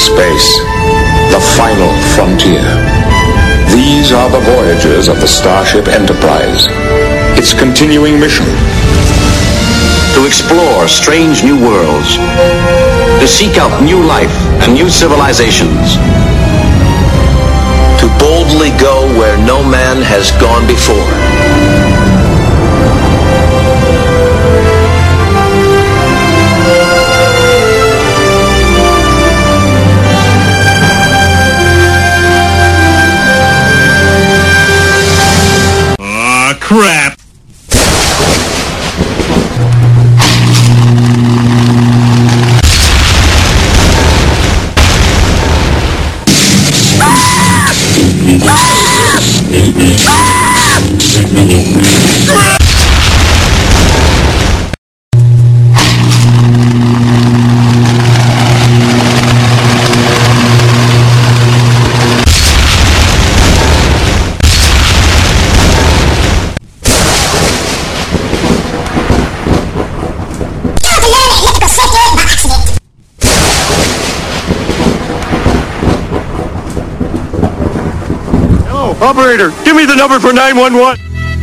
space, the final frontier. These are the voyages of the Starship Enterprise. Its continuing mission: to explore strange new worlds, to seek out new life and new civilizations, to boldly go where no man has gone before. Crap! Operator, give me the number for 911.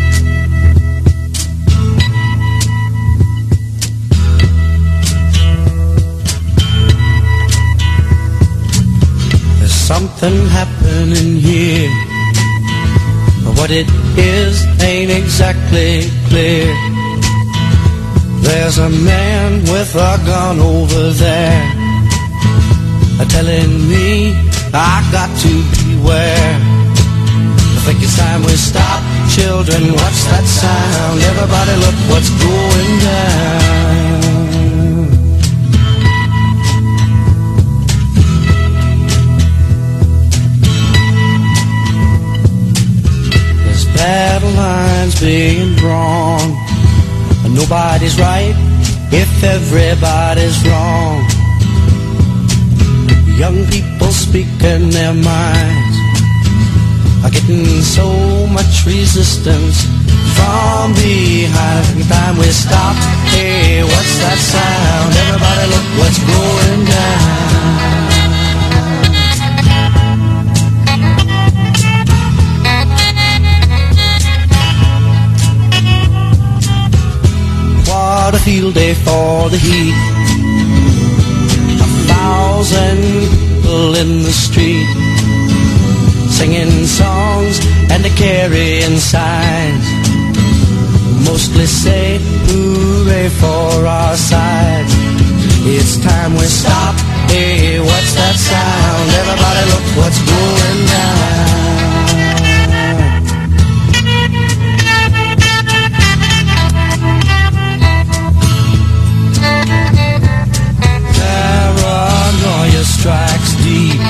There's something happening here. What it is ain't exactly clear. There's a man with a gun over there, telling me I got to beware. I think it's time we stop. Children, watch that sound. Everybody look what's going down. There's battle lines being drawn. Nobody's right if everybody's wrong. Young people speaking their minds are getting so much resistance from behind. Every time we stop, hey, what's that sound? Everybody look what's going down. What a field day for the heat. 1,000 people in the street, singing songs and carrying signs, mostly say hooray for our side. It's time we stop. Hey, what's that sound? Everybody look what's going down. Paranoia strikes deep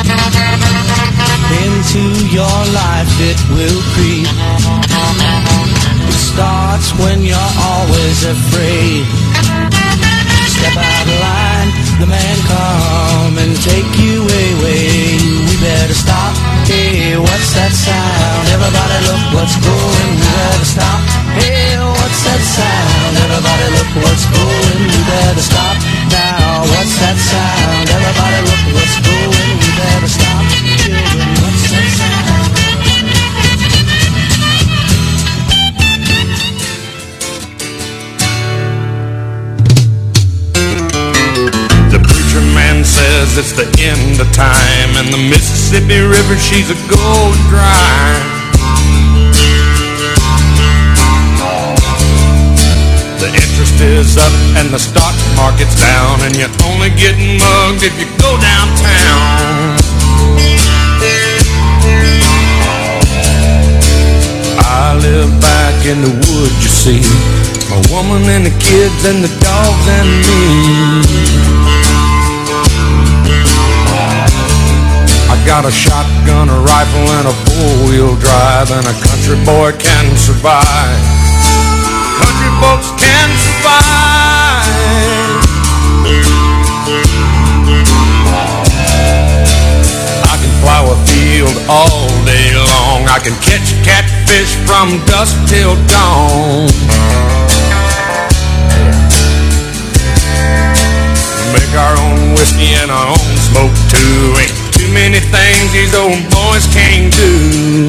into your life, it will creep. It starts when you're always afraid. Step out of line, the man come and take you away. We better stop. Hey, what's that sound? Everybody look what's going. We better stop. Hey, what's that sound? Everybody look what's going. We better stop now. What's that sound? Everybody look what's going. We better stop. Children, what's that sound? The preacher man says it's the end of time, and the Mississippi River, she's a going dry. The interest is up and the stock market's down, and you're only getting mugged if you go downtown. I live back in the woods, you see, my woman and the kids and the dogs and me. I got a shotgun, a rifle, and a four-wheel drive, and a country boy can survive. Country folks can survive. I can plow a field all day long. I can catch catfish from dusk till dawn. Make our own whiskey and our own smoke too. many things these old boys can't do.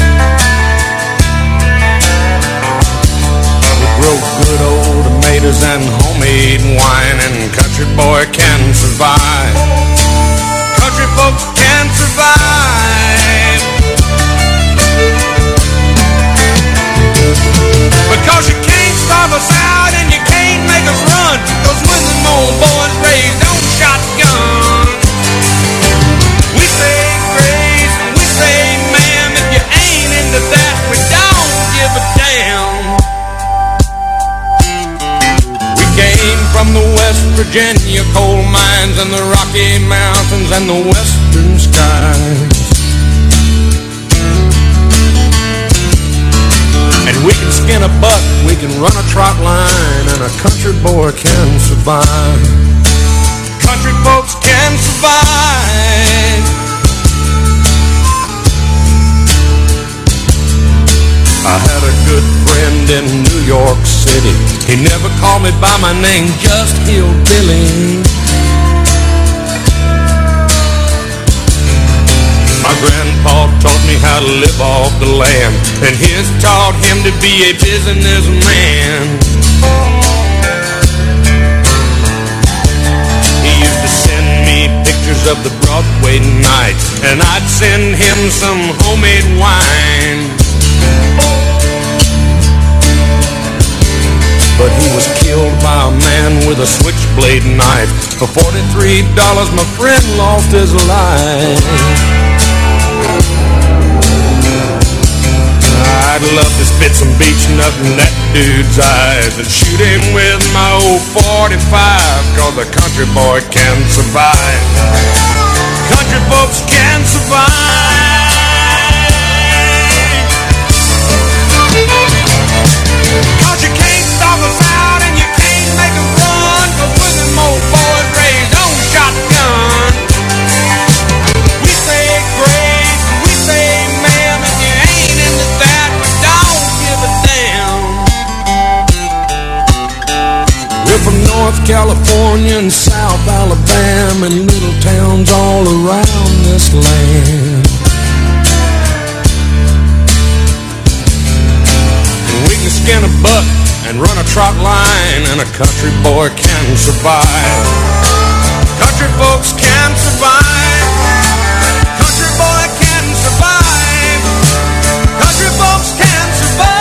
We grow good old tomatoes and homemade wine, and country boy can survive. Country folks can survive. Because you can't starve us out and you can't make us run, 'cause when them old boys raised on shotgun, we say grace and we say ma'am. If you ain't into that, we don't give a damn. We came from the West Virginia coal mines and the Rocky Mountains and the western skies. And we can skin a buck, we can run a trot line, and a country boy can survive. Country folks can survive. I had a good friend in New York City. He never called me by my name, just Hillbilly. My grandpa taught me how to live off the land, and his taught him to be a businessman. He used to send me pictures of the Broadway nights, and I'd send him some homemade wine. But he was killed by a man with a switchblade knife. For $43, my friend lost his life. I'd love to spit some beach nut in that dude's eyes and shoot him with my old 45, 'cause a country boy can survive. Country folks can survive. 'Cause you can't stop us out and you can't make us run, 'cause we're them old boys raised on shotgun. We say grace, we say ma'am. If you ain't into that, we don't give a damn. We're from North California and South Alabama and little towns all around this land. And we can skin a buck and run a trot line, and a country boy can survive. Country folks can survive. Country boy can survive. Country folks can survive.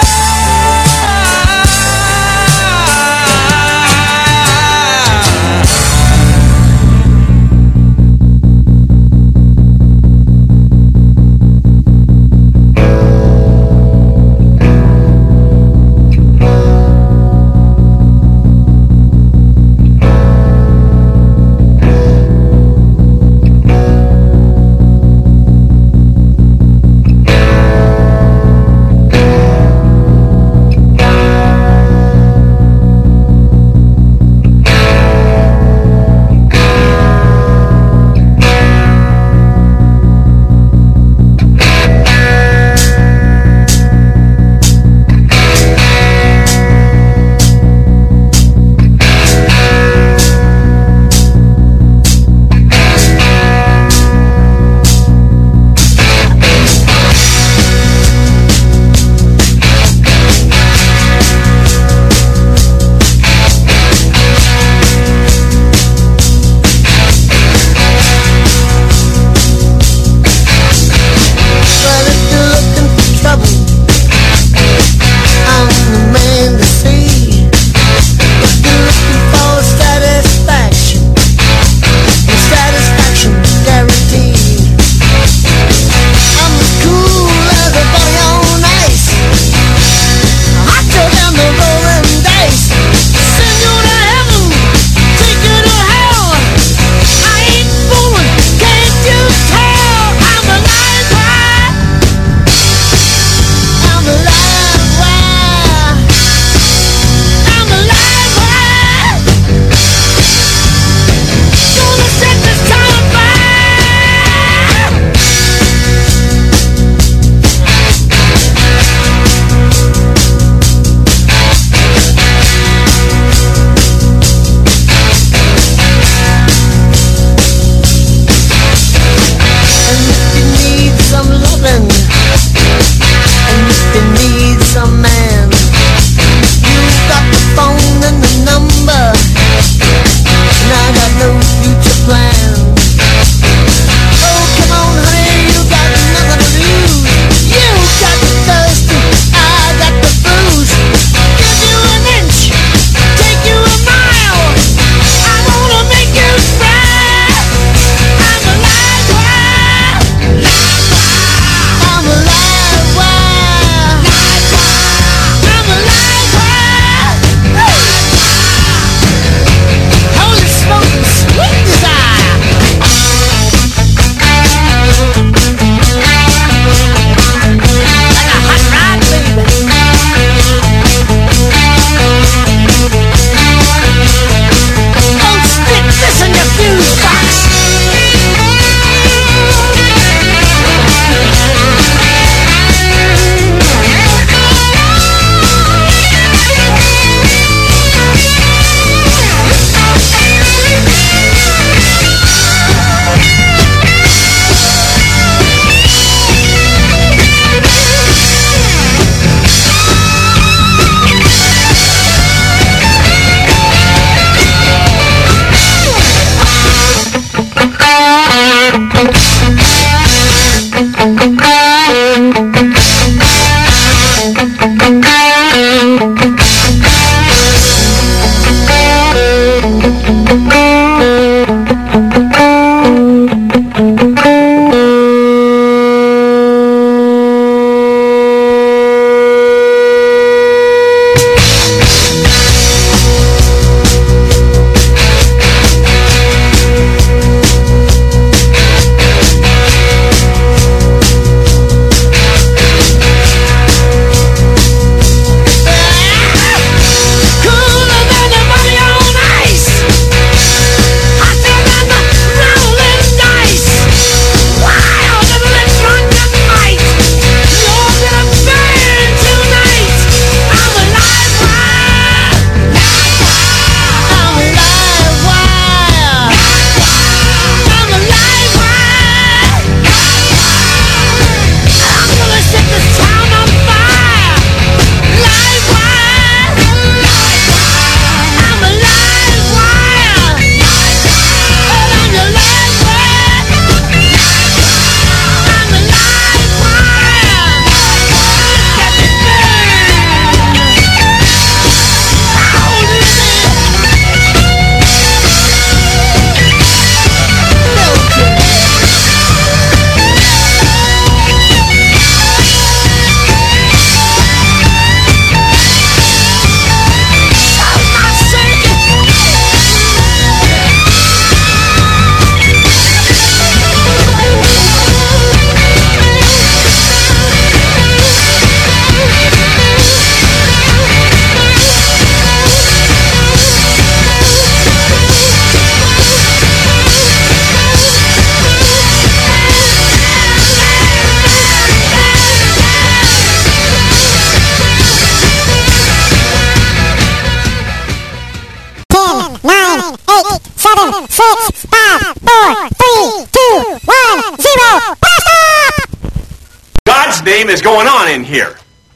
Is going on in here?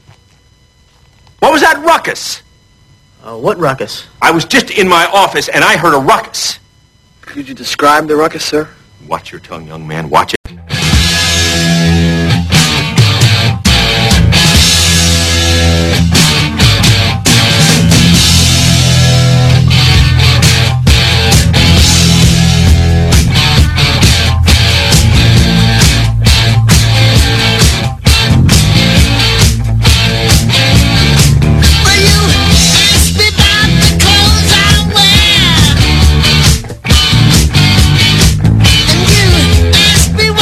What was that ruckus? What ruckus? I was just in my office and I heard a ruckus. Could you describe the ruckus, sir? Watch your tongue, young man. Watch it. Be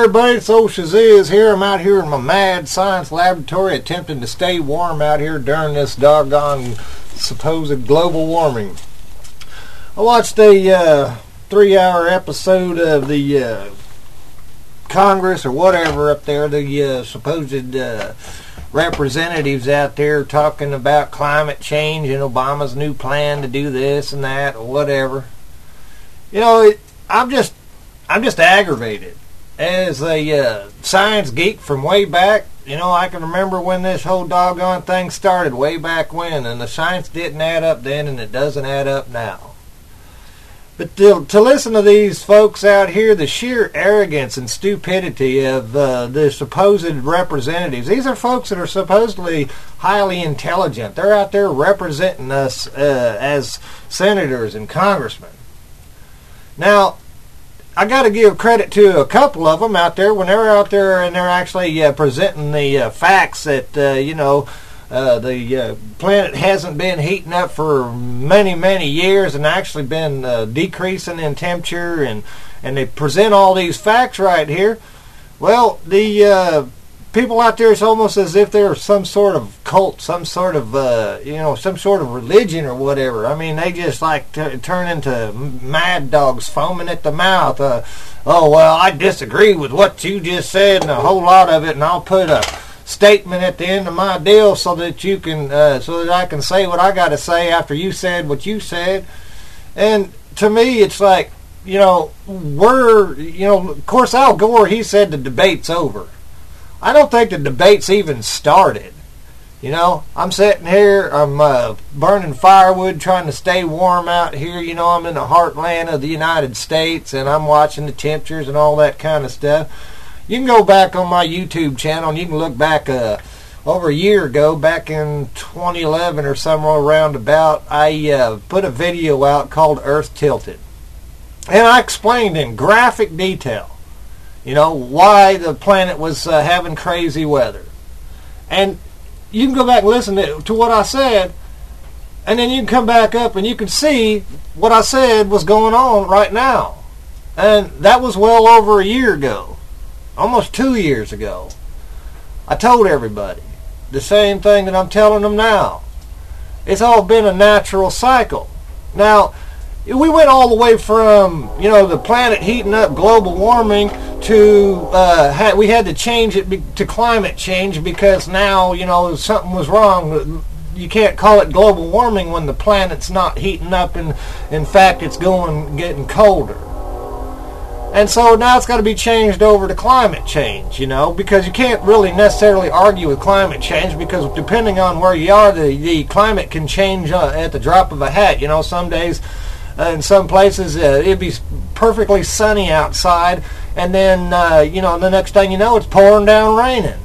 everybody, it's old Shaziz here. I'm out here in my mad science laboratory attempting to stay warm out here during this doggone supposed global warming. I watched a 3-hour episode of the Congress or whatever up there, the supposed representatives out there talking about climate change and Obama's new plan to do this and that or whatever. You know, I'm just aggravated. As a science geek from way back, you know, I can remember when this whole doggone thing started way back when, and the science didn't add up then, and it doesn't add up now. But to listen to these folks out here, the sheer arrogance and stupidity of the supposed representatives. These are folks that are supposedly highly intelligent. They're out there representing us as senators and congressmen. Now, I got to give credit to a couple of them out there when they're out there and they're actually presenting the facts that, the planet hasn't been heating up for many, many years and actually been decreasing in temperature, and they present all these facts right here. Well, the people out there, it's almost as if they're some sort of cult, some sort of, some sort of religion or whatever. I mean, they just like turn into mad dogs foaming at the mouth. Oh, well, I disagree with what you just said and a whole lot of it, and I'll put a statement at the end of my deal so that you can, so that I can say what I got to say after you said what you said. And to me, it's like, of course, Al Gore, he said the debate's over. I don't think the debate's even started. I'm sitting here, I'm burning firewood, trying to stay warm out here. I'm in the heartland of the United States, and I'm watching the temperatures and all that kind of stuff. You can go back on my YouTube channel, and you can look back over a year ago, back in 2011 or somewhere around about, I put a video out called Earth Tilted. And I explained in graphic detail why the planet was having crazy weather. And you can go back and listen to what I said, and then you can come back up and you can see what I said was going on right now. And that was well over a year ago, almost 2 years ago. I told everybody the same thing that I'm telling them now. It's all been a natural cycle. Now, we went all the way from, the planet heating up, global warming, to, we had to change it to climate change because now, something was wrong. You can't call it global warming when the planet's not heating up, and in fact it's getting colder. And so now it's got to be changed over to climate change, because you can't really necessarily argue with climate change, because depending on where you are, the climate can change at the drop of a hat. Some days, in some places, it'd be perfectly sunny outside, and then, the next thing you know, it's pouring down raining.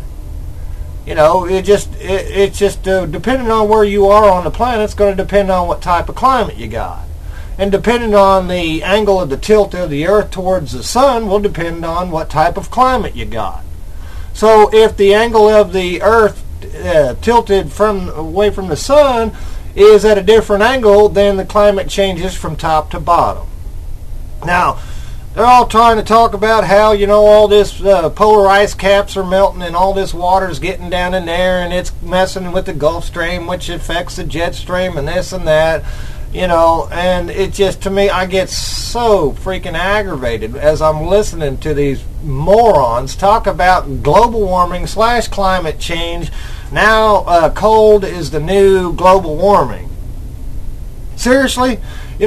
It's just depending on where you are on the planet, it's going to depend on what type of climate you got. And depending on the angle of the tilt of the Earth towards the sun will depend on what type of climate you got. So if the angle of the Earth tilted away from the sun is at a different angle, then the climate changes from top to bottom. Now, they're all trying to talk about how, all this polar ice caps are melting and all this water's getting down in there and it's messing with the Gulf Stream, which affects the jet stream and this and that. And it just, to me, I get so freaking aggravated as I'm listening to these morons talk about global warming / climate change. Now, cold is the new global warming. Seriously?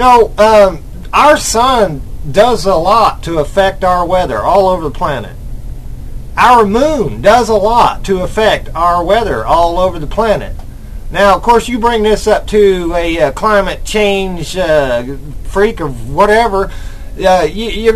Our sun does a lot to affect our weather all over the planet. Our moon does a lot to affect our weather all over the planet. Now, of course, you bring this up to a climate change freak or whatever. They're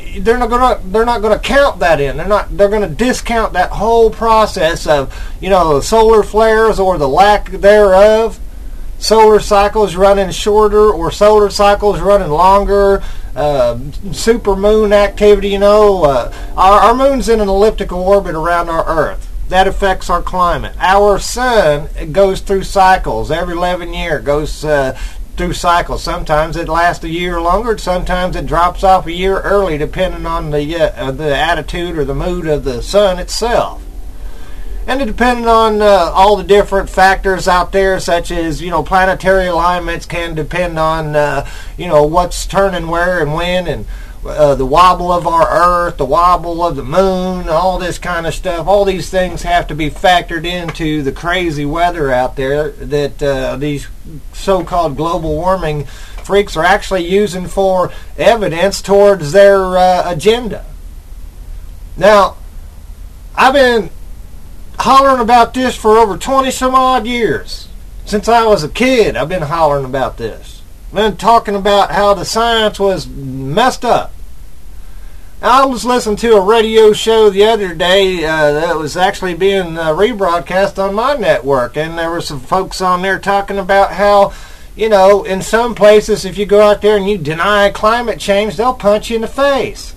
not gonna count that in. They're gonna discount that whole process of solar flares or the lack thereof. Solar cycles running shorter or solar cycles running longer. Super moon activity. Our moon's in an elliptical orbit around our Earth. That affects our climate. Our sun goes through cycles every 11 years. Goes through cycles. Sometimes it lasts a year longer. Sometimes it drops off a year early, depending on the attitude or the mood of the sun itself. And depending on all the different factors out there, such as, planetary alignments can depend on, what's turning where and when, and the wobble of our Earth, the wobble of the moon, all this kind of stuff. All these things have to be factored into the crazy weather out there that these so-called global warming freaks are actually using for evidence towards their agenda. Now, I've been hollering about this for over 20 some odd years. Since I was a kid, I've been hollering about this. I've been talking about how the science was messed up. I was listening to a radio show the other day that was actually being rebroadcast on my network, and there were some folks on there talking about how, in some places, if you go out there and you deny climate change, they'll punch you in the face.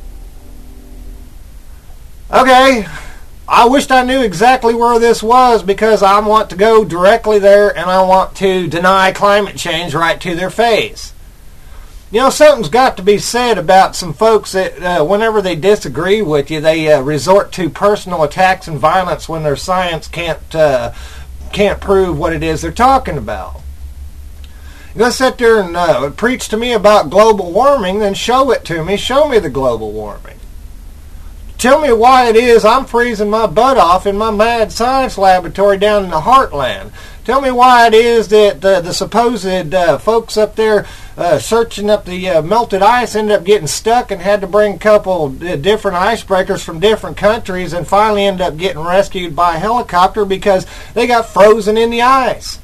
Okay, I wished I knew exactly where this was, because I want to go directly there and I want to deny climate change right to their face. Something's got to be said about some folks that whenever they disagree with you, they resort to personal attacks and violence when their science can't prove what it is they're talking about. You're going to sit there and preach to me about global warming, then show it to me. Show me the global warming. Tell me why it is I'm freezing my butt off in my mad science laboratory down in the heartland. Tell me why it is that the supposed folks up there searching up the melted ice ended up getting stuck and had to bring a couple different icebreakers from different countries and finally ended up getting rescued by a helicopter because they got frozen in the ice.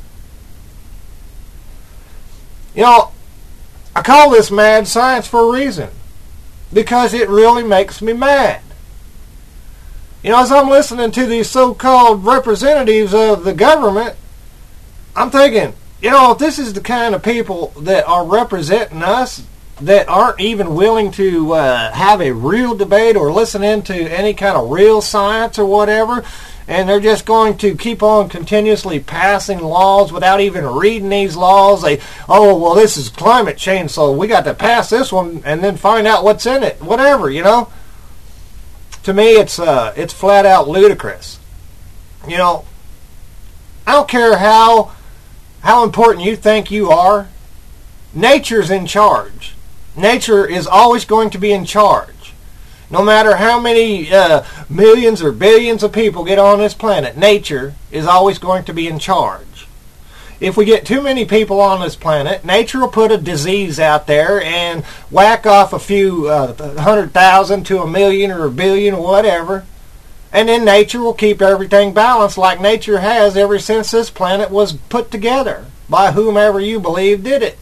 I call this mad science for a reason, because it really makes me mad. As I'm listening to these so-called representatives of the government, I'm thinking, if this is the kind of people that are representing us, that aren't even willing to have a real debate or listen into any kind of real science or whatever, and they're just going to keep on continuously passing laws without even reading these laws. This is climate change, so we got to pass this one and then find out what's in it. Whatever, To me, it's flat out ludicrous. I don't care how important you think you are. Nature's in charge. Nature is always going to be in charge. No matter how many millions or billions of people get on this planet, nature is always going to be in charge. If we get too many people on this planet, nature will put a disease out there and whack off a few 100,000 to 1 million or 1 billion or whatever. And then nature will keep everything balanced like nature has ever since this planet was put together by whomever you believe did it.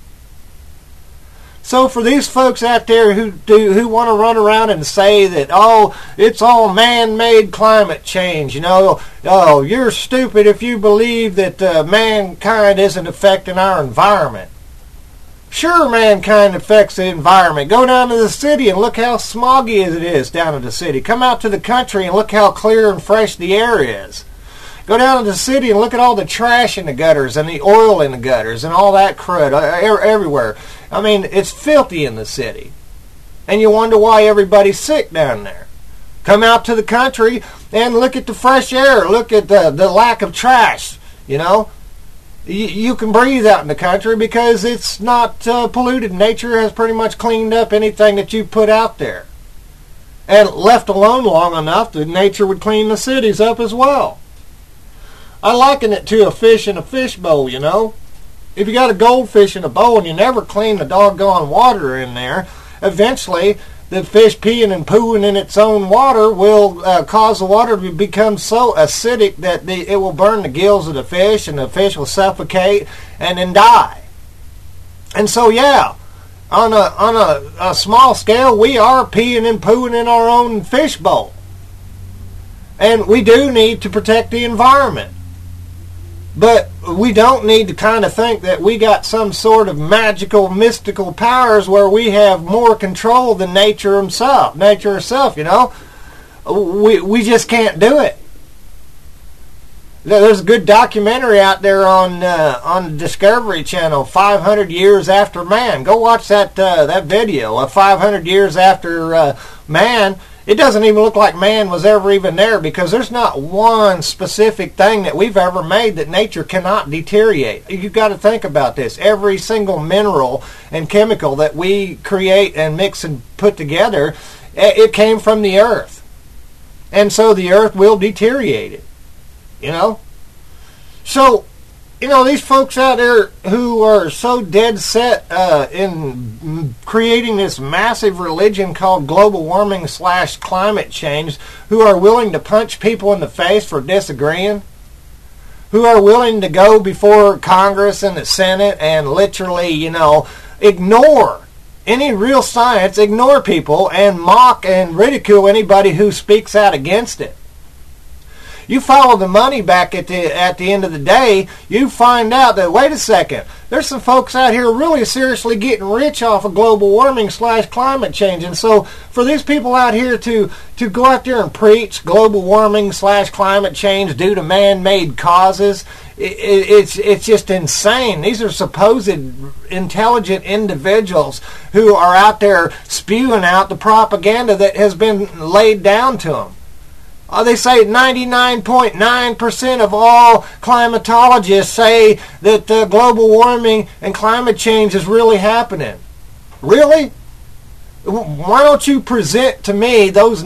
So for these folks out there who want to run around and say that, it's all man-made climate change, you're stupid if you believe that mankind isn't affecting our environment. Sure, mankind affects the environment. Go down to the city and look how smoggy it is down in the city. Come out to the country and look how clear and fresh the air is. Go down to the city and look at all the trash in the gutters and the oil in the gutters and all that crud everywhere. I mean, it's filthy in the city. And you wonder why everybody's sick down there. Come out to the country and look at the fresh air. Look at the lack of trash, You can breathe out in the country because it's not polluted. Nature has pretty much cleaned up anything that you put out there. And left alone long enough that nature would clean the cities up as well. I liken it to a fish in a fishbowl, If you got a goldfish in a bowl and you never clean the doggone water in there, eventually the fish peeing and pooing in its own water will cause the water to become so acidic that it will burn the gills of the fish and the fish will suffocate and then die. And so, on a small scale, we are peeing and pooing in our own fishbowl. And we do need to protect the environment. But we don't need to kind of think that we got some sort of magical, mystical powers where we have more control than nature herself, We just can't do it. There's a good documentary out there on the Discovery Channel, 500 Years After Man. Go watch that video of 500 years after man. It doesn't even look like man was ever even there, because there's not one specific thing that we've ever made that nature cannot deteriorate. You've got to think about this. Every single mineral and chemical that we create and mix and put together, it came from the earth. And so the earth will deteriorate it. You know? So, you know, these folks out there who are so dead set in creating this massive religion called global warming / climate change, who are willing to punch people in the face for disagreeing, who are willing to go before Congress and the Senate and literally, you know, ignore any real science, ignore people and mock and ridicule anybody who speaks out against it. You follow the money back at the end of the day, you find out that, wait a second, there's some folks out here really seriously getting rich off of global warming / climate change. And so for these people out here to go out there and preach global warming / climate change due to man-made causes, it's just insane. These are supposed intelligent individuals who are out there spewing out the propaganda that has been laid down to them. They say 99.9% of all climatologists say that global warming and climate change is really happening. Really? Why don't you present to me those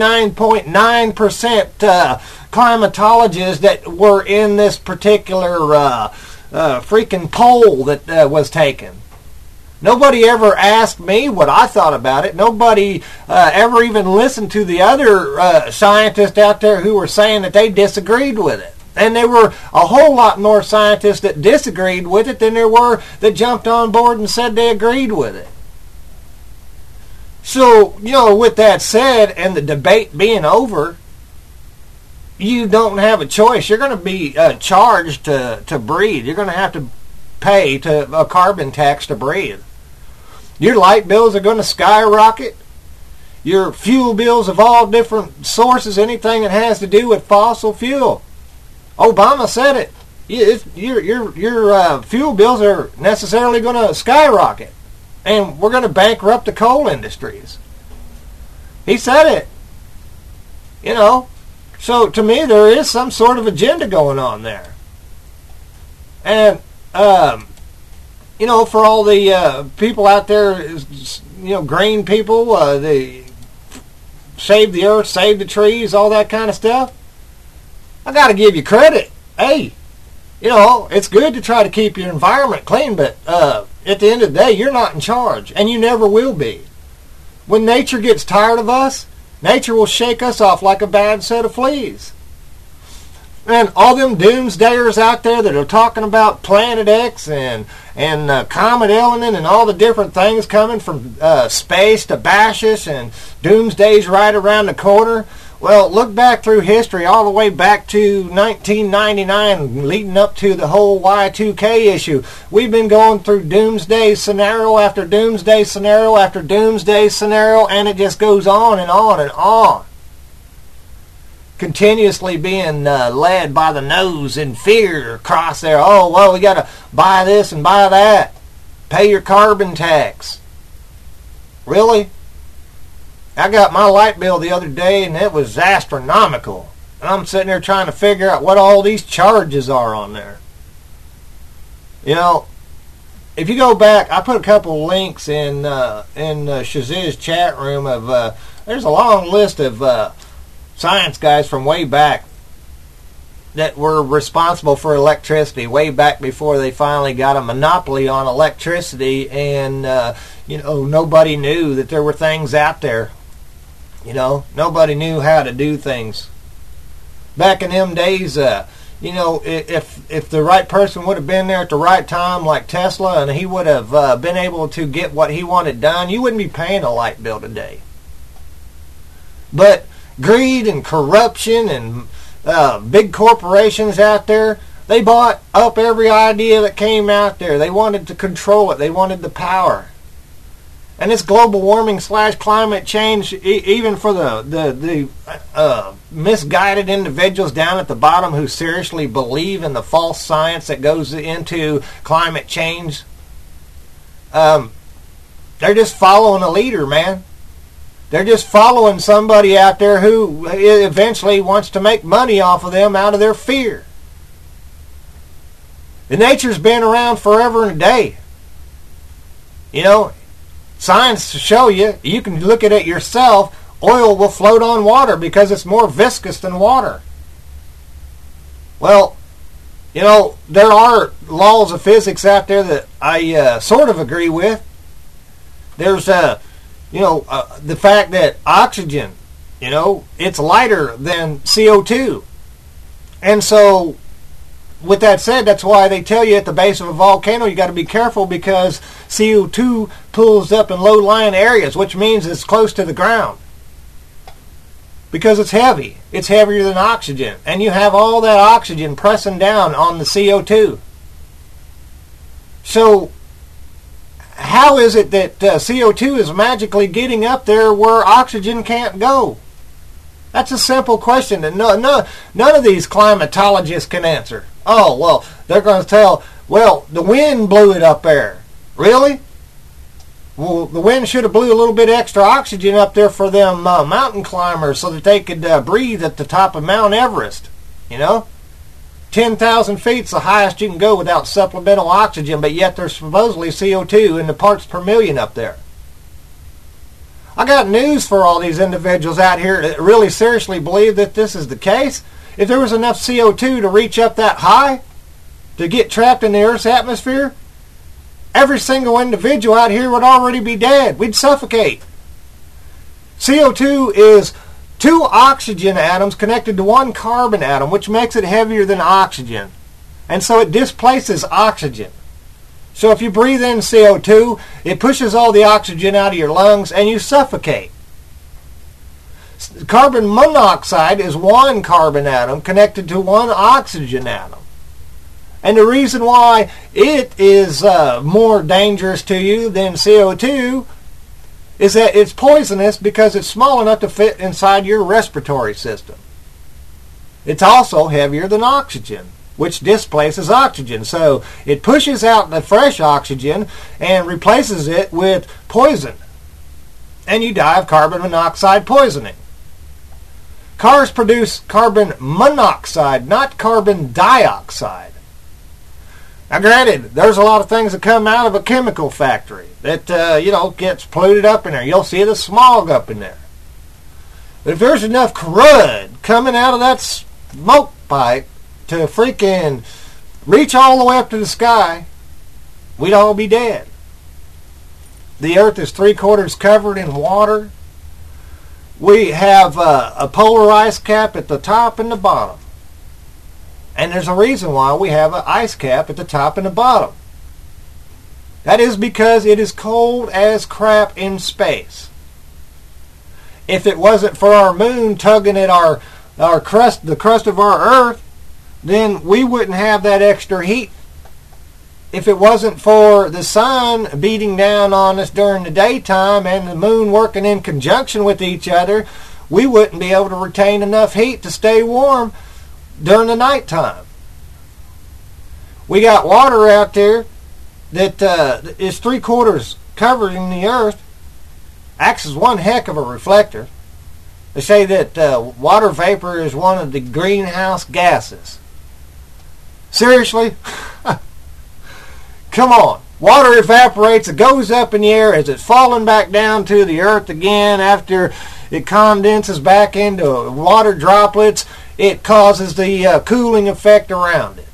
99.9% climatologists that were in this particular freaking poll that was taken? Nobody ever asked me what I thought about it. Nobody ever even listened to the other scientists out there who were saying that they disagreed with it. And there were a whole lot more scientists that disagreed with it than there were that jumped on board and said they agreed with it. So, you know, with that said, and the debate being over, you don't have a choice. You're going to be charged to breathe. You're going to have to pay a carbon tax to breathe. Your light bills are going to skyrocket. Your fuel bills of all different sources, anything that has to do with fossil fuel. Obama said it. Your fuel bills are necessarily going to skyrocket. And we're going to bankrupt the coal industries. He said it. You know. So to me, there is some sort of agenda going on there. And you know, for all the people out there, you know, green people, they save the earth, save the trees, all that kind of stuff, I got to give you credit. Hey, you know, it's good to try to keep your environment clean, but at the end of the day, you're not in charge, and you never will be. When nature gets tired of us, nature will shake us off like a bad set of fleas. And all them doomsdayers out there that are talking about Planet X and Comet Elenin and all the different things coming from space to bash us and doomsday's right around the corner. Well, look back through history all the way back to 1999 leading up to the whole Y2K issue. We've been going through doomsday scenario after doomsday scenario after doomsday scenario, and it just goes on and on and on. Continuously being led by the nose in fear across there. Oh, well, we got to buy this and buy that. Pay your carbon tax. Really? I got my light bill the other day and it was astronomical. And I'm sitting there trying to figure out what all these charges are on there. You know, if you go back, I put a couple links in Shaziz's chat room of, there's a long list of science guys from way back that were responsible for electricity way back before they finally got a monopoly on electricity, and you know, nobody knew that there were things out there. You know, nobody knew how to do things back in them days. You know, if the right person would have been there at the right time, like Tesla, and he would have been able to get what he wanted done, you wouldn't be paying a light bill today. But greed and corruption and big corporations out there, they bought up every idea that came out there. They wanted to control it. They wanted the power. And this global warming / climate change, even for the misguided individuals down at the bottom who seriously believe in the false science that goes into climate change, they're just following a leader, man. They're just following somebody out there who eventually wants to make money off of them out of their fear. And nature's been around forever and a day. You know, science show you can look at it yourself, oil will float on water because it's more viscous than water. Well, you know, there are laws of physics out there that I sort of agree with. There's, the fact that oxygen, it's lighter than CO2. And so, with that said, that's why they tell you at the base of a volcano you got to be careful because CO2 pulls up in low-lying areas, which means it's close to the ground. Because it's heavy. It's heavier than oxygen. And you have all that oxygen pressing down on the CO2. So, how is it that CO2 is magically getting up there where oxygen can't go? That's a simple question that none of these climatologists can answer. Oh, well, they're going to tell, well, the wind blew it up there. Really? Well, the wind should have blew a little bit extra oxygen up there for them mountain climbers so that they could breathe at the top of Mount Everest. 10,000 feet's the highest you can go without supplemental oxygen, but yet there's supposedly CO2 in the parts per million up there. I got news for all these individuals out here that really seriously believe that this is the case. If there was enough CO2 to reach up that high, to get trapped in the Earth's atmosphere, every single individual out here would already be dead. We'd suffocate. CO2 is 2 oxygen atoms connected to 1 carbon atom, which makes it heavier than oxygen. And so it displaces oxygen. So if you breathe in CO2, it pushes all the oxygen out of your lungs and you suffocate. Carbon monoxide is 1 carbon atom connected to 1 oxygen atom. And the reason why it is more dangerous to you than CO2 is that it's poisonous because it's small enough to fit inside your respiratory system. It's also heavier than oxygen, which displaces oxygen. So it pushes out the fresh oxygen and replaces it with poison. And you die of carbon monoxide poisoning. Cars produce carbon monoxide, not carbon dioxide. Now granted, there's a lot of things that come out of a chemical factory that, gets polluted up in there. You'll see the smog up in there. But if there's enough crud coming out of that smoke pipe to freaking reach all the way up to the sky, we'd all be dead. The Earth is 3/4 covered in water. We have a polar ice cap at the top and the bottom. And there's a reason why we have an ice cap at the top and the bottom. That is because it is cold as crap in space. If it wasn't for our moon tugging at the crust of our Earth, then we wouldn't have that extra heat. If it wasn't for the sun beating down on us during the daytime and the moon working in conjunction with each other, we wouldn't be able to retain enough heat to stay warm during the nighttime. We got water out there that is 3/4 covered in the Earth, acts as one heck of a reflector. They say that water vapor is one of the greenhouse gases. Seriously? Come on. Water evaporates, it goes up in the air as it's falling back down to the Earth again after it condenses back into water droplets. It causes the cooling effect around it.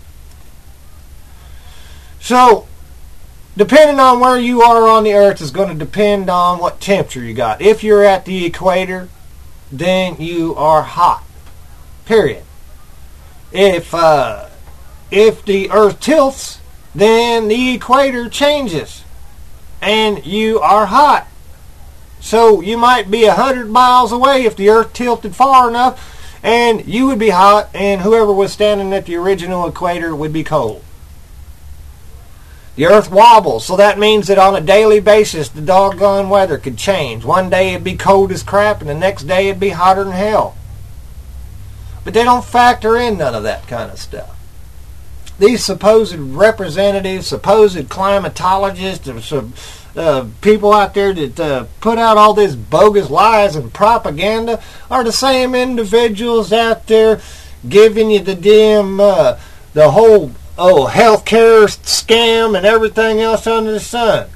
So, depending on where you are on the Earth is going to depend on what temperature you got. If you're at the equator, then you are hot. Period. If the Earth tilts, then the equator changes and you are hot. So you might be 100 miles away if the Earth tilted far enough, and you would be hot, and whoever was standing at the original equator would be cold. The earth wobbles, so that means that on a daily basis the doggone weather could change. One day it'd be cold as crap and the next day it'd be hotter than hell. But they don't factor in none of that kind of stuff. These supposed representatives, supposed climatologists, people out there that put out all these bogus lies and propaganda are the same individuals out there giving you the damn, the whole healthcare scam and everything else under the sun.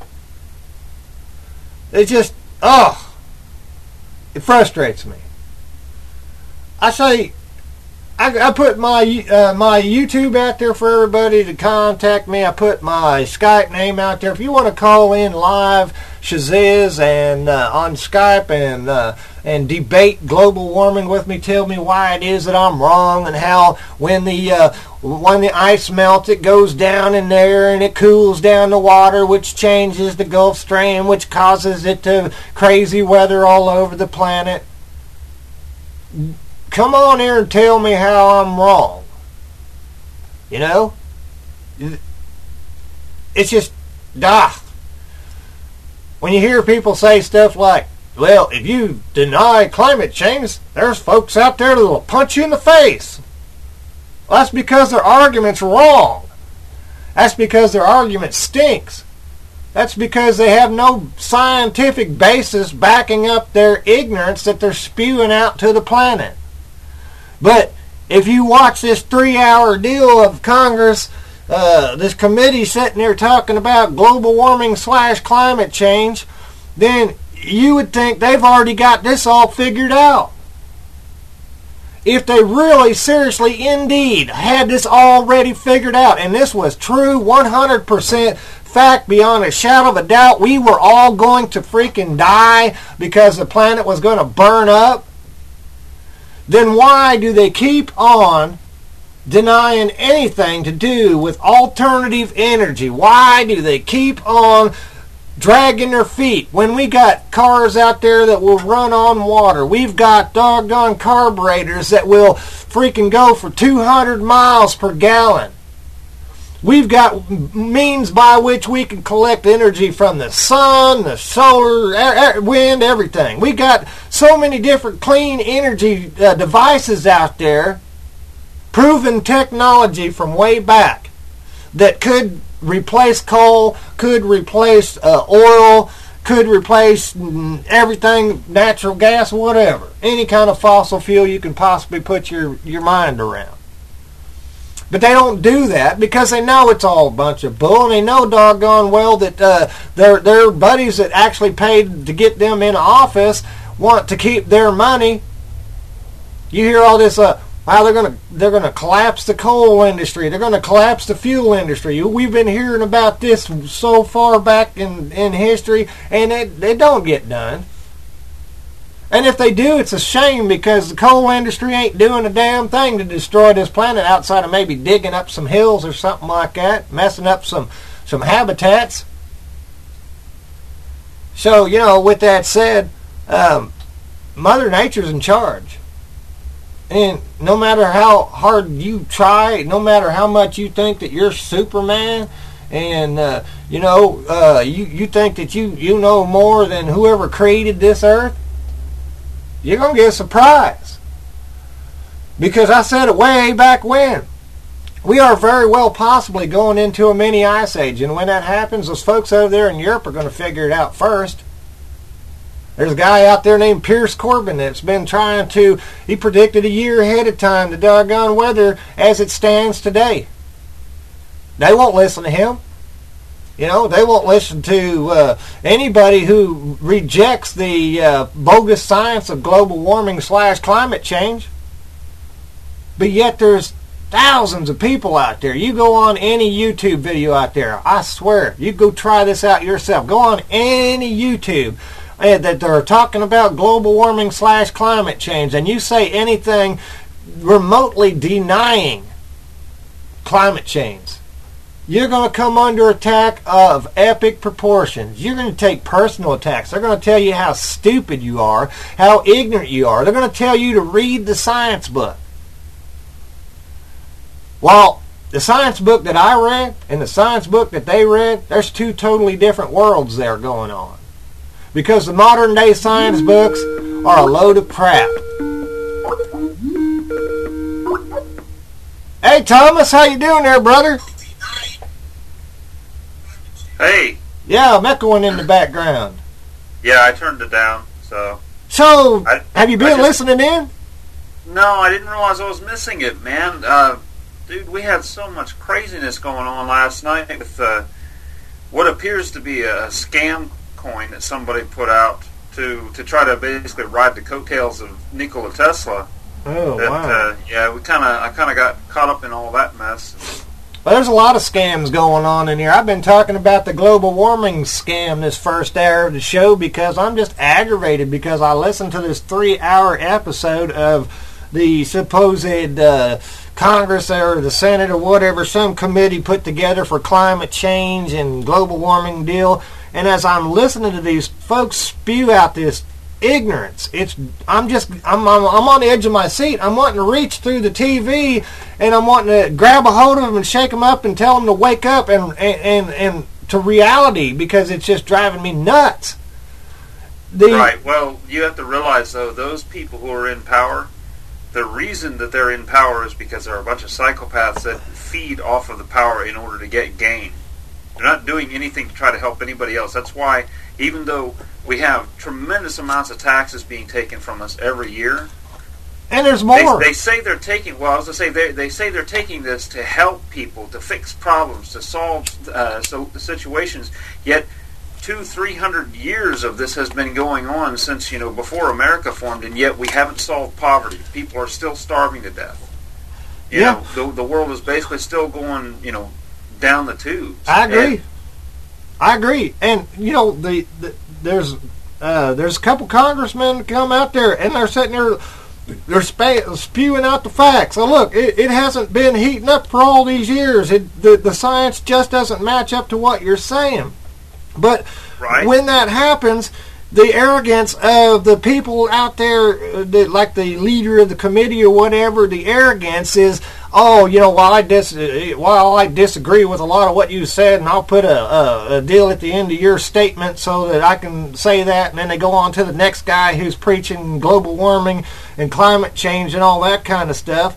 It just, it frustrates me. I say, I put my my YouTube out there for everybody to contact me. I put my Skype name out there. If you want to call in live, Shaziz, and on Skype and debate global warming with me, tell me why it is that I'm wrong and how when the ice melts, it goes down in there and it cools down the water, which changes the Gulf Stream, which causes it to crazy weather all over the planet. Come on here and tell me how I'm wrong. You know? It's just, when you hear people say stuff like, well, if you deny climate change, there's folks out there that will punch you in the face. Well, that's because their argument's wrong. That's because their argument stinks. That's because they have no scientific basis backing up their ignorance that they're spewing out to the planet. But if you watch this 3-hour deal of Congress, this committee sitting there talking about global warming / climate change, then you would think they've already got this all figured out. If they really, seriously, indeed, had this already figured out, and this was true 100% fact beyond a shadow of a doubt, we were all going to freaking die because the planet was going to burn up, then why do they keep on denying anything to do with alternative energy? Why do they keep on dragging their feet when we got cars out there that will run on water? We've got doggone carburetors that will freaking go for 200 miles per gallon. We've got means by which we can collect energy from the sun, the solar, wind, everything. We got so many different clean energy devices out there, proven technology from way back, that could replace coal, could replace oil, could replace everything, natural gas, whatever. Any kind of fossil fuel you can possibly put your mind around. But they don't do that because they know it's all a bunch of bull, and they know doggone well that their buddies that actually paid to get them in office want to keep their money. You hear all this, they're gonna collapse the coal industry, they're gonna collapse the fuel industry. We've been hearing about this so far back in history, and it don't get done. And if they do, it's a shame because the coal industry ain't doing a damn thing to destroy this planet outside of maybe digging up some hills or something like that, messing up some habitats. So, with that said, Mother Nature's in charge. And no matter how hard you try, no matter how much you think that you're Superman, and you think that you know more than whoever created this earth, you're going to get a surprise. Because I said it way back when. We are very well possibly going into a mini ice age. And when that happens, those folks over there in Europe are going to figure it out first. There's a guy out there named Pierce Corbin that's been he predicted a year ahead of time the doggone weather as it stands today. They won't listen to him. They won't listen to anybody who rejects the bogus science of global warming / climate change. But yet there's thousands of people out there. You go on any YouTube video out there, I swear, you go try this out yourself. Go on any YouTube that they're talking about global warming / climate change, and you say anything remotely denying climate change, you're going to come under attack of epic proportions. You're going to take personal attacks. They're going to tell you how stupid you are, how ignorant you are. They're going to tell you to read the science book. While the science book that I read and the science book that they read, there's two totally different worlds there going on. Because the modern day science books are a load of crap. Hey Thomas, how you doing there, brother? Hey. Yeah, I'm echoing in the background. Yeah, I turned it down, so... So, have you been listening in? No, I didn't realize I was missing it, man. Dude, we had so much craziness going on last night with what appears to be a scam coin that somebody put out to try to basically ride the coattails of Nikola Tesla. Oh, wow. Yeah, I kind of got caught up in all that mess. Well, there's a lot of scams going on in here. I've been talking about the global warming scam this first hour of the show because I'm just aggravated because I listened to this 3-hour episode of the supposed Congress or the Senate or whatever, some committee put together for climate change and global warming deal. And as I'm listening to these folks spew out this ignorance, I'm on the edge of my seat. I'm wanting to reach through the TV and I'm wanting to grab a hold of them and shake them up and tell them to wake up and to reality because it's just driving me nuts. Right. Well, you have to realize though, those people who are in power, the reason that they're in power is because there are a bunch of psychopaths that feed off of the power in order to get gain. They're not doing anything to try to help anybody else. That's why, even though we have tremendous amounts of taxes being taken from us every year, and there's more. They say they're taking. Well, I was going to say they say they're taking this to help people, to fix problems, to solve situations. Yet, 200-300 years of this has been going on since before America formed, and yet we haven't solved poverty. People are still starving to death. You know, the world is basically still going down the tubes. I agree. And there's a couple congressmen that come out there and they're sitting there, they're spewing out the facts. So look, it hasn't been heating up for all these years. The science just doesn't match up to what you're saying. But when that happens, the arrogance of the people out there, like the leader of the committee or whatever, the arrogance is, while I disagree with a lot of what you said, and I'll put a deal at the end of your statement so that I can say that, and then they go on to the next guy who's preaching global warming and climate change and all that kind of stuff.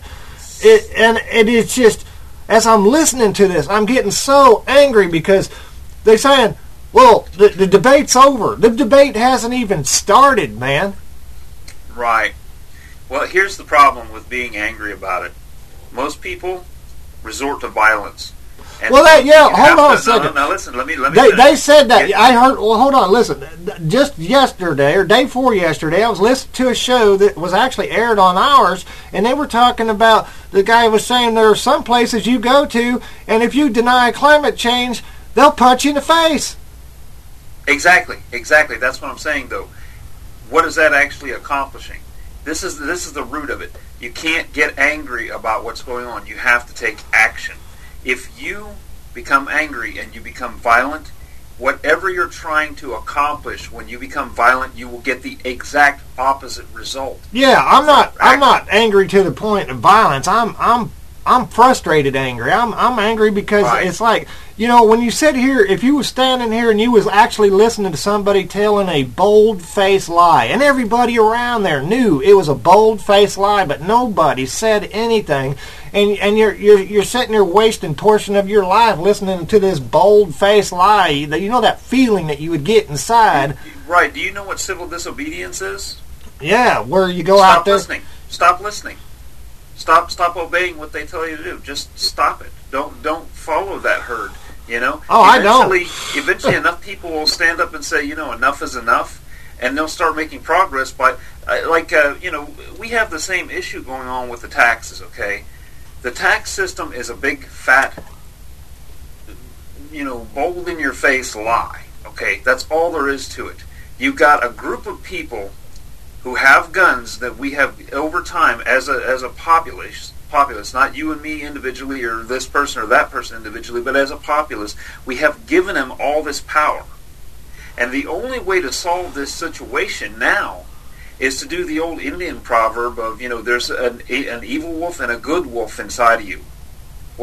It is just, as I'm listening to this, I'm getting so angry because they're saying, well, the debate's over. The debate hasn't even started, man. Right. Well, here's the problem with being angry about it. Most people resort to violence. And hold on a second. No, listen, let me They said that. I heard, hold on, listen. Just yesterday, or day before yesterday, I was listening to a show that was actually aired on ours, and they were talking about, the guy was saying there are some places you go to, and if you deny climate change, they'll punch you in the face. Exactly. That's what I'm saying, though. What is that actually accomplishing? This is the root of it. You can't get angry about what's going on. You have to take action. If you become angry and you become violent, whatever you're trying to accomplish, when you become violent, you will get the exact opposite result. Yeah, I'm not angry to the point of violence. I'm frustrated angry. I'm angry because it's like, when you sit here, if you was standing here and you was actually listening to somebody telling a bold-faced lie, and everybody around there knew it was a bold-faced lie, but nobody said anything, and you're sitting there wasting portion of your life listening to this bold-faced lie, that feeling that you would get inside. Right. Do you know what civil disobedience is? Yeah, where you go out there. Stop listening. Stop obeying what they tell you to do. Just stop it. Don't follow that herd. I don't. Eventually, enough people will stand up and say, enough is enough, and they'll start making progress. But we have the same issue going on with the taxes. Okay, the tax system is a big fat, bold in your face lie. Okay, that's all there is to it. You've got a group of people who have guns that we have over time as a populace, not you and me individually or this person or that person individually, but as a populace, we have given them all this power. And the only way to solve this situation now is to do the old Indian proverb of, there's an evil wolf and a good wolf inside of you. Well,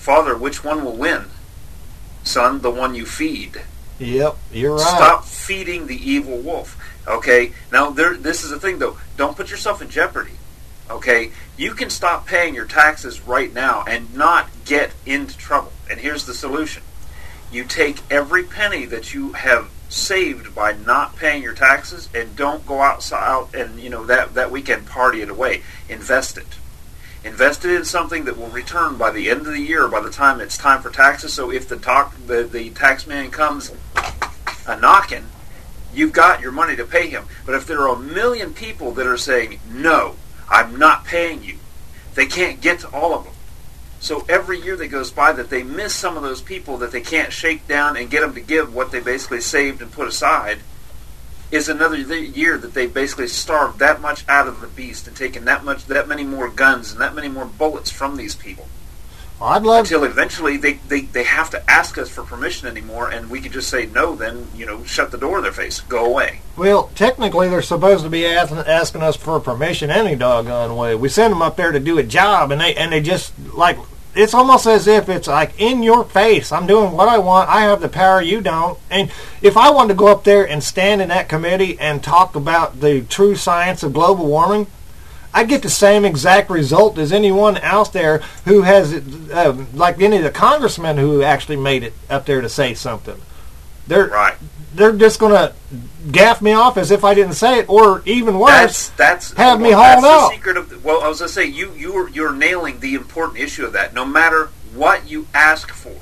Father, which one will win? Son, the one you feed. Yep, you're right. Stop feeding the evil wolf. Okay? Now, this is the thing, though. Don't put yourself in jeopardy. Okay? You can stop paying your taxes right now and not get into trouble. And here's the solution. You take every penny that you have saved by not paying your taxes and don't go outside and, that weekend party it away. Invest it. Invest it in something that will return by the end of the year, by the time it's time for taxes. So if the tax man comes a-knocking, you've got your money to pay him. But if there are 1 million people that are saying, no, I'm not paying you, they can't get to all of them. So every year that goes by that they miss some of those people that they can't shake down and get them to give what they basically saved and put aside is another year that they basically starved that much out of the beast and taken that many more guns and that many more bullets from these people. Until eventually they have to ask us for permission anymore, and we could just say no, then, shut the door in their face, go away. Well, technically they're supposed to be asking us for permission any doggone way. We send them up there to do a job, and they just, like, it's almost as if it's like in your face. I'm doing what I want. I have the power. You don't. And if I wanted to go up there and stand in that committee and talk about the true science of global warming, I'd get the same exact result as anyone else there who has, like any of the congressmen who actually made it up there to say something. They're just going to gaff me off as if I didn't say it, or even worse, have me hauled out. The secret of I was going to say, you're nailing the important issue of that. No matter what you ask for,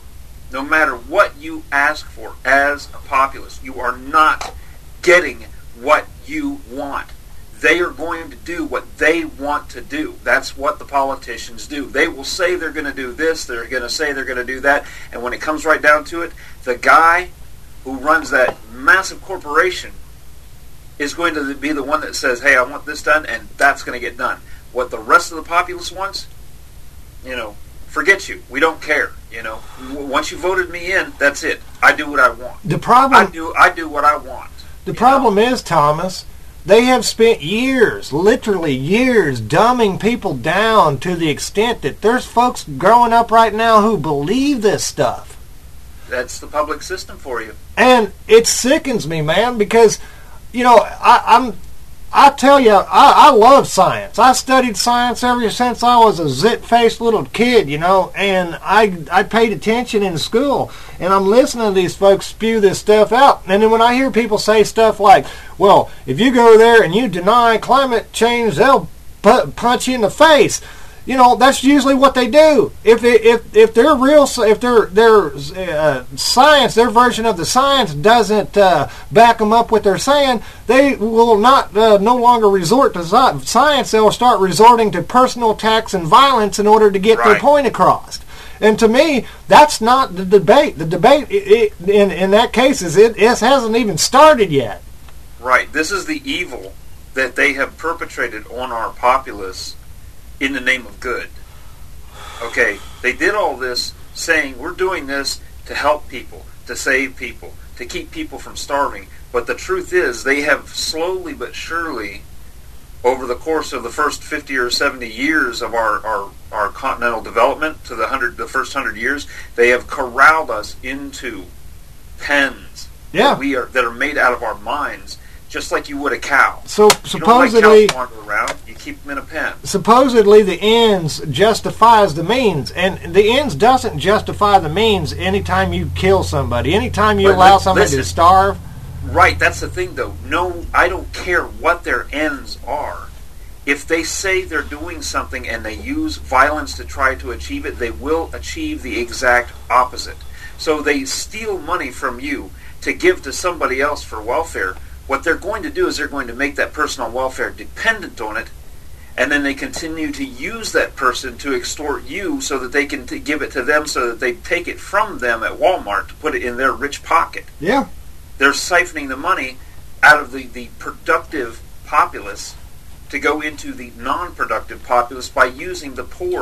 as a populace, you are not getting what you want. They are going to do what they want to do. That's what the politicians do. They will say they're going to do this, they're going to say they're going to do that, and when it comes right down to it, the guy who runs that massive corporation is going to be the one that says, hey, I want this done, and that's going to get done. What the rest of the populace wants, forget you. We don't care. Once you voted me in, that's it. I do what I want. The problem, I do what I want. The problem is, Thomas, they have spent years, literally years, dumbing people down to the extent that there's folks growing up right now who believe this stuff. That's the public system for you. And it sickens me, man, because, I tell you, I love science. I studied science ever since I was a zit-faced little kid, and I paid attention in school. And I'm listening to these folks spew this stuff out. And then when I hear people say stuff like, well, if you go there and you deny climate change, they'll punch you in the face. That's usually what they do. If their science, their version of the science doesn't back them up what they're saying, they will not no longer resort to science. They will start resorting to personal attacks and violence in order to get their point across. And to me, that's not the debate. The debate in that case is it hasn't even started yet. Right. This is the evil that they have perpetrated on our populace in the name of good. Okay, they did all this saying we're doing this to help people, to save people, to keep people from starving. But the truth is they have slowly but surely, over the course of the first 50 or 70 years of our continental development, to the first 100 years, they have corralled us into pens that are made out of our minds, just like you would a cow. So supposedly, you don't let cows wander around. You keep them in a pen. Supposedly, the ends justifies the means, and the ends doesn't justify the means. Anytime you kill somebody, anytime you allow somebody to starve. Right. That's the thing, though. No, I don't care what their ends are. If they say they're doing something and they use violence to try to achieve it, they will achieve the exact opposite. So they steal money from you to give to somebody else for welfare. What they're going to do is they're going to make that personal welfare dependent on it, and then they continue to use that person to extort you so that they can give it to them so that they take it from them at Walmart to put it in their rich pocket. Yeah. They're siphoning the money out of the productive populace to go into the non-productive populace by using the poor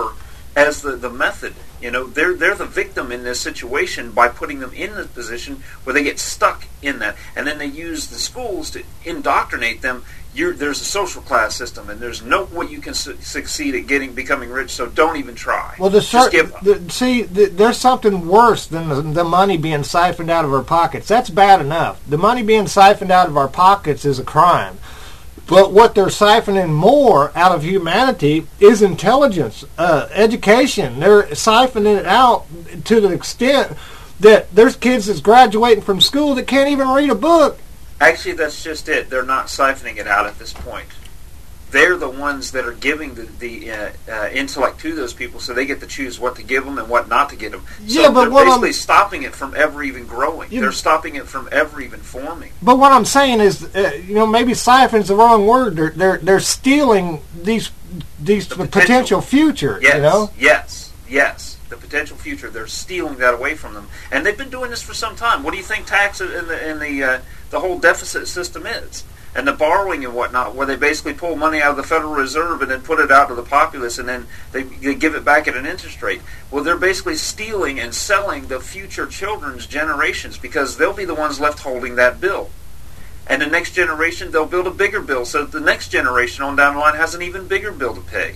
as the method. You know, they're the victim in this situation by putting them in the position where they get stuck in that, and then they use the schools to indoctrinate them. There's a social class system, and there's no way you can succeed at becoming rich. So don't even try. Well, just give up. There's something worse than the money being siphoned out of our pockets. That's bad enough. The money being siphoned out of our pockets is a crime. But what they're siphoning more out of humanity is intelligence, education. They're siphoning it out to the extent that there's kids that's graduating from school that can't even read a book. Actually, that's just it. They're not siphoning it out at this point. They're the ones that are giving the intellect to those people, so they get to choose what to give them and what not to give them. So yeah, but they're basically stopping it from ever even growing. They're stopping it from ever even forming. But what I'm saying is, maybe siphon's the wrong word. They're stealing these the potential future. Yes. The potential future. They're stealing that away from them, and they've been doing this for some time. What do you think tax in the whole deficit system is? And the borrowing and whatnot, where they basically pull money out of the Federal Reserve and then put it out to the populace, and then they give it back at an interest rate. Well, they're basically stealing and selling the future children's generations, because they'll be the ones left holding that bill. And the next generation, they'll build a bigger bill, so that the next generation on down the line has an even bigger bill to pay.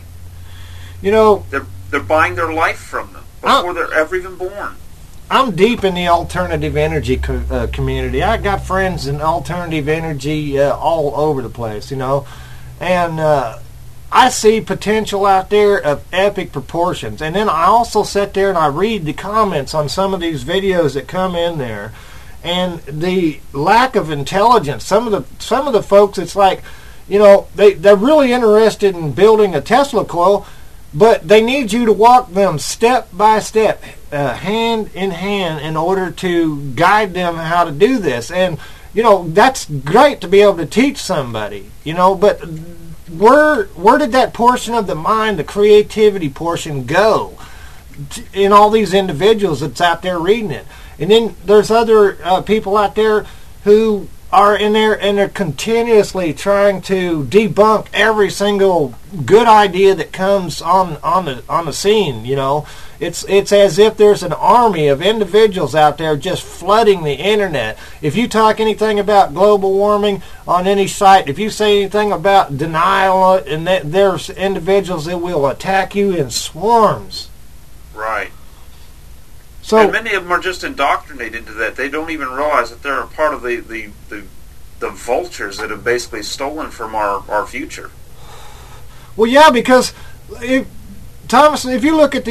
They're buying their life from them before they're ever even born. I'm deep in the alternative energy community. I got friends in alternative energy all over the place, and I see potential out there of epic proportions. And then I also sit there and I read the comments on some of these videos that come in there, and the lack of intelligence. Some of the folks, it's like, they're really interested in building a Tesla coil, but they need you to walk them step by step, hand in hand, in order to guide them how to do this. And, that's great to be able to teach somebody, but where did that portion of the mind, the creativity portion, go in all these individuals that's out there reading it? And then there's other people out there who are in there and they're continuously trying to debunk every single good idea that comes on the scene. It's as if there's an army of individuals out there just flooding the internet. If you talk anything about global warming on any site, if you say anything about denial, and there's individuals that will attack you in swarms. Right. So, and many of them are just indoctrinated into that. They don't even realize that they're a part of the vultures that have basically stolen from our future. Well, yeah, because Thomas, if you look at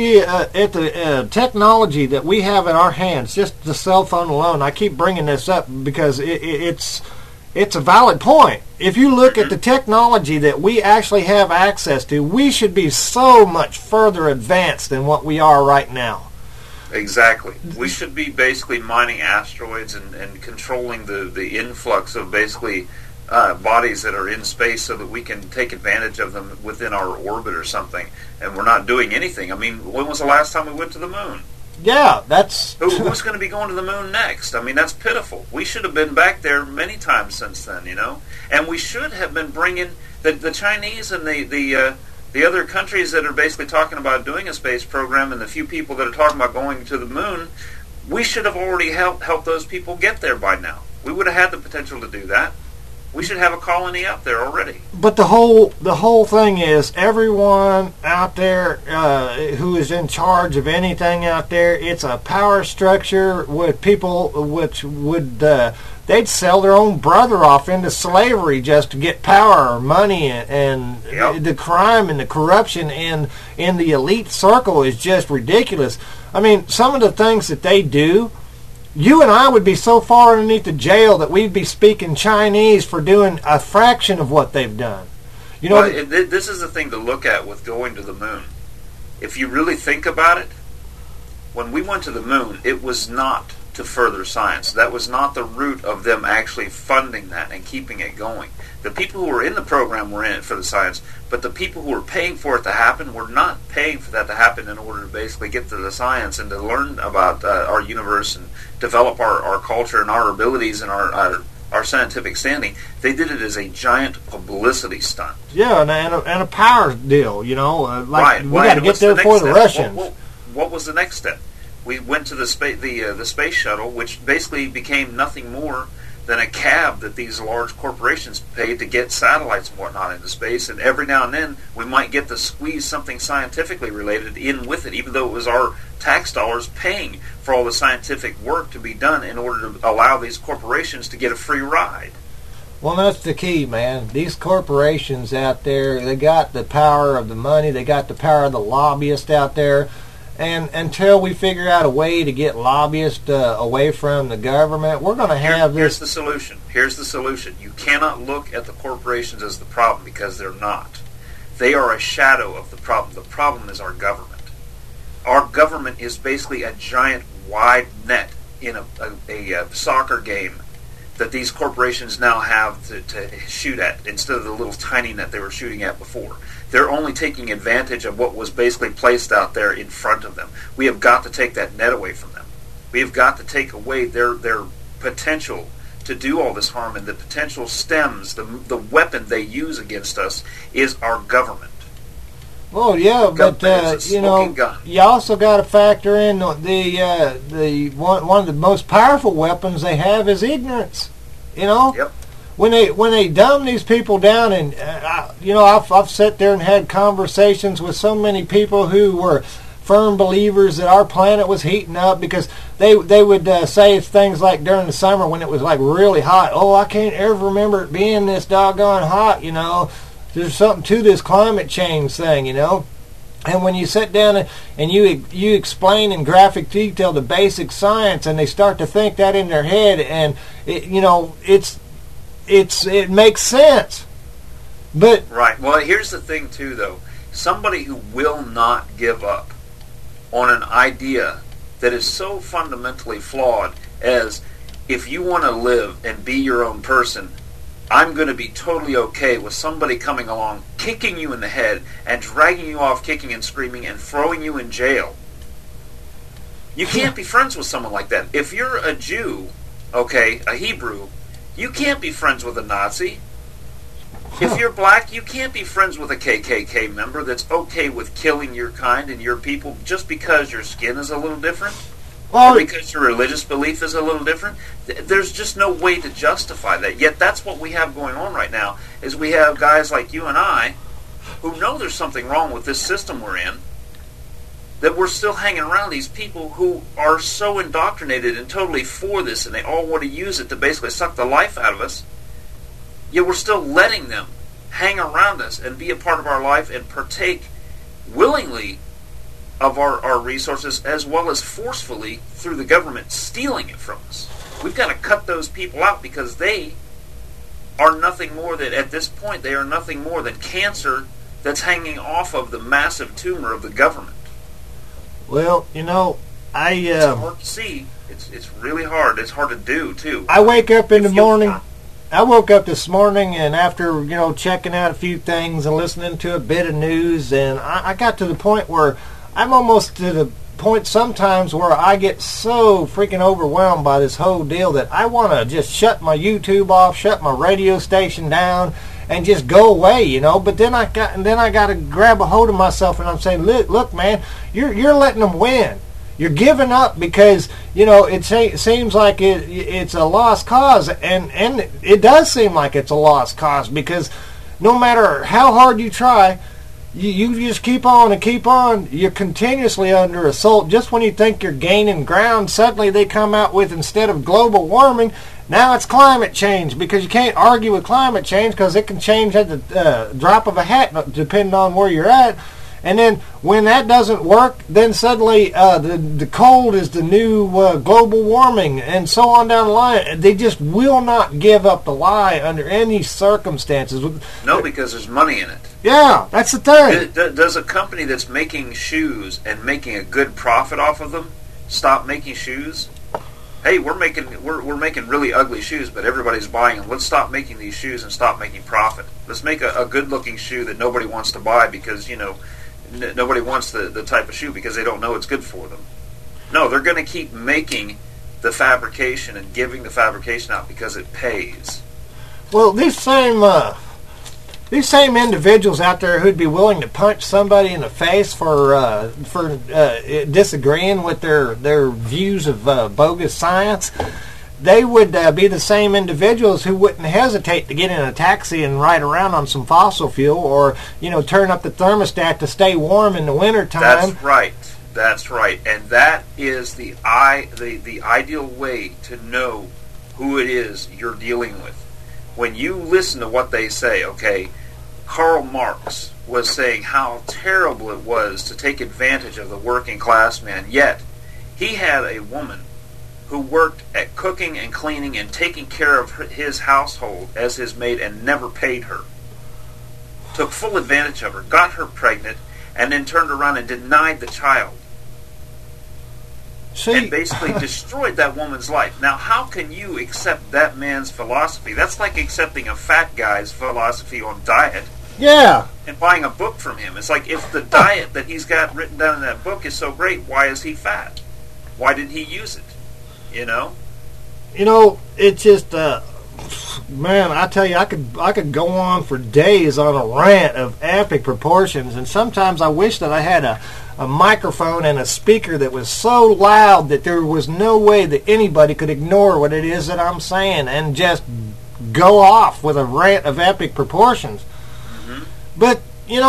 the technology that we have in our hands, just the cell phone alone, I keep bringing this up because it's a valid point. If you look at the technology that we actually have access to, we should be so much further advanced than what we are right now. Exactly. We should be basically mining asteroids and controlling the influx of basically bodies that are in space so that we can take advantage of them within our orbit or something. And we're not doing anything. I mean, when was the last time we went to the moon? Yeah, that's... Who's going to be going to the moon next? I mean, that's pitiful. We should have been back there many times since then, And we should have been bringing the Chinese and the other countries that are basically talking about doing a space program, and the few people that are talking about going to the moon. We should have already helped those people get there by now. We would have had the potential to do that. We should have a colony up there already. But the whole thing is, everyone out there who is in charge of anything out there, it's a power structure with people which would they'd sell their own brother off into slavery just to get power or money, and the crime and the corruption in the elite circle is just ridiculous. I mean, some of the things that they do, you and I would be so far underneath the jail that we'd be speaking Chinese for doing a fraction of what they've done. This is the thing to look at with going to the moon. If you really think about it, when we went to the moon, it was not to further science. That was not the root of them actually funding that and keeping it going. The people who were in the program were in it for the science, but the people who were paying for it to happen were not paying for that to happen in order to basically get to the science and to learn about our universe and develop our culture and our abilities and our our scientific standing. They did it as a giant publicity stunt. Yeah, and a power deal, you know. Right. We got to get there before the Russians. What was the next step? We went to the space shuttle, which basically became nothing more than a cab that these large corporations paid to get satellites and whatnot into space. And every now and then, we might get to squeeze something scientifically related in with it, even though it was our tax dollars paying for all the scientific work to be done in order to allow these corporations to get a free ride. Well, that's the key, man. These corporations out there, they got the power of the money, they got the power of the lobbyists out there. And until we figure out a way to get lobbyists away from the government, we're going to have Here's the solution. Here's the solution. You cannot look at the corporations as the problem, because they're not. They are a shadow of the problem. The problem is our government. Our government is basically a giant wide net in a soccer game that these corporations now have to shoot at, instead of the little tiny net they were shooting at before. They're only taking advantage of what was basically placed out there in front of them. We have got to take that net away from them. We have got to take away their potential to do all this harm, and the potential stems, the weapon they use against us is our government. Oh yeah, but you know, you also got to factor in the one of the most powerful weapons they have is ignorance. You know, yep. When they dumb these people down, and you know, I've sat there and had conversations with so many people who were firm believers that our planet was heating up, because they would say things like during the summer when it was like really hot. Oh, I can't ever remember it being this doggone hot. You know. There's something to this climate change thing, you know. And when you sit down and you explain in graphic detail the basic science, and they start to think that in their head, and it makes sense. But right. Well, here's the thing too, though. Somebody who will not give up on an idea that is so fundamentally flawed as, if you want to live and be your own person, I'm going to be totally okay with somebody coming along, kicking you in the head, and dragging you off kicking and screaming and throwing you in jail. You can't be friends with someone like that. If you're a Jew, okay, a Hebrew, you can't be friends with a Nazi. If you're black, you can't be friends with a KKK member that's okay with killing your kind and your people just because your skin is a little different. Or because your religious belief is a little different. There's just no way to justify that. Yet that's what we have going on right now, is we have guys like you and I who know there's something wrong with this system we're in, that we're still hanging around these people who are so indoctrinated and totally for this, and they all want to use it to basically suck the life out of us. Yet we're still letting them hang around us and be a part of our life and partake willingly of our resources, as well as forcefully through the government stealing it from us. We've got to cut those people out, because they are nothing more than, at this point, they are nothing more than cancer that's hanging off of the massive tumor of the government. Well, you know, it's hard to see. It's really hard. It's hard to do too. I wake up in the morning. I woke up this morning, and after, you know, checking out a few things and listening to a bit of news, and I got to the point where I'm almost to the point sometimes where I get so freaking overwhelmed by this whole deal that I want to just shut my YouTube off, shut my radio station down, and just go away, you know. But then I got to grab a hold of myself, and I'm saying, look, man, you're letting them win. You're giving up because, you know, it seems like it's a lost cause, and it does seem like it's a lost cause, because no matter how hard you try, you just keep on and keep on. You're continuously under assault. Just when you think you're gaining ground, suddenly they come out with, instead of global warming, now it's climate change, because you can't argue with climate change because it can change at the drop of a hat depending on where you're at. And then when that doesn't work, then suddenly the cold is the new global warming, and so on down the line. They just will not give up the lie under any circumstances. No, because there's money in it. Yeah, that's the thing. Does a company that's making shoes and making a good profit off of them stop making shoes? Hey, we're making really ugly shoes, but everybody's buying them. Let's stop making these shoes and stop making profit. Let's make a good-looking shoe that nobody wants to buy, because, you know, nobody wants the type of shoe because they don't know it's good for them. No, they're going to keep making the fabrication and giving the fabrication out because it pays. Well, these same individuals out there who'd be willing to punch somebody in the face for disagreeing with their views of bogus science, they would be the same individuals who wouldn't hesitate to get in a taxi and ride around on some fossil fuel, or turn up the thermostat to stay warm in the wintertime. That's right. That's right, and that is the ideal way to know who it is you're dealing with. When you listen to what they say, okay, Karl Marx was saying how terrible it was to take advantage of the working class man, yet he had a woman who worked at cooking and cleaning and taking care of his household as his maid and never paid her. Took full advantage of her, got her pregnant, and then turned around and denied the child. And basically destroyed that woman's life. Now, how can you accept that man's philosophy? That's like accepting a fat guy's philosophy on diet. Yeah. And buying a book from him. It's like, if the diet that he's got written down in that book is so great, why is he fat? Why didn't he use it? It's just, man, I tell you, I could go on for days on a rant of epic proportions, and sometimes I wish that I had a microphone and a speaker that was so loud that there was no way that anybody could ignore what it is that I'm saying and just go off with a rant of epic proportions. Mm-hmm. But,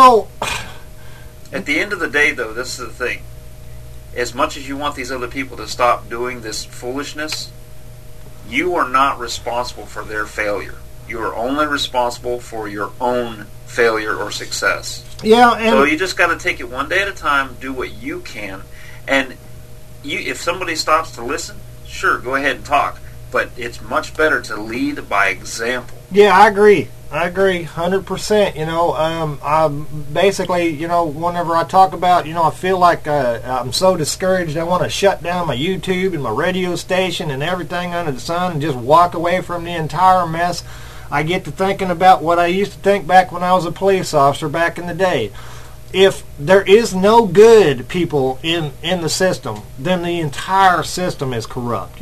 at the end of the day, though, this is the thing. As much as you want these other people to stop doing this foolishness, you are not responsible for their failure. You are only responsible for your own failure or success. Yeah, and so you just got to take it one day at a time, do what you can, and if somebody stops to listen, sure, go ahead and talk, but it's much better to lead by example. Yeah, I agree 100%. I basically, whenever I talk about, I feel like I'm so discouraged, I want to shut down my YouTube and my radio station and everything under the sun and just walk away from the entire mess. I get to thinking about what I used to think back when I was a police officer back in the day. If there is no good people in the system, then the entire system is corrupt.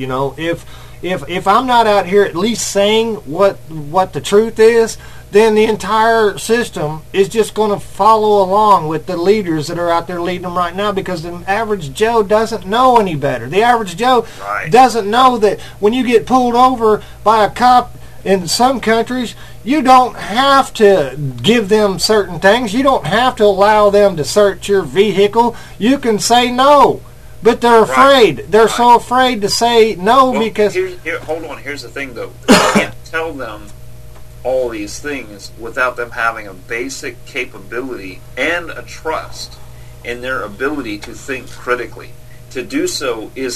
If I'm not out here at least saying what the truth is, then the entire system is just going to follow along with the leaders that are out there leading them right now, because the average Joe doesn't know any better. The average Joe doesn't know that when you get pulled over by a cop in some countries, you don't have to give them certain things. You don't have to allow them to search your vehicle. You can say no. But they're afraid. They're so afraid to say no because... Hold on. Here's the thing, though. You can't tell them all these things without them having a basic capability and a trust in their ability to think critically. To do so is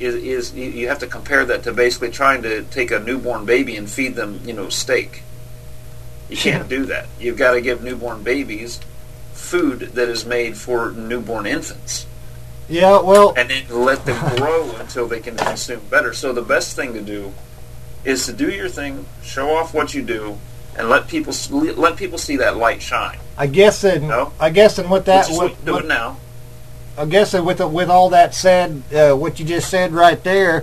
you have to compare that to basically trying to take a newborn baby and feed them, steak. You can't do that. You've got to give newborn babies food that is made for newborn infants. Yeah, well... And then let them grow until they can consume better. So the best thing to do is to do your thing, show off what you do, and let people see that light shine. I guess with that... do it now. I guess with all that said, what you just said right there,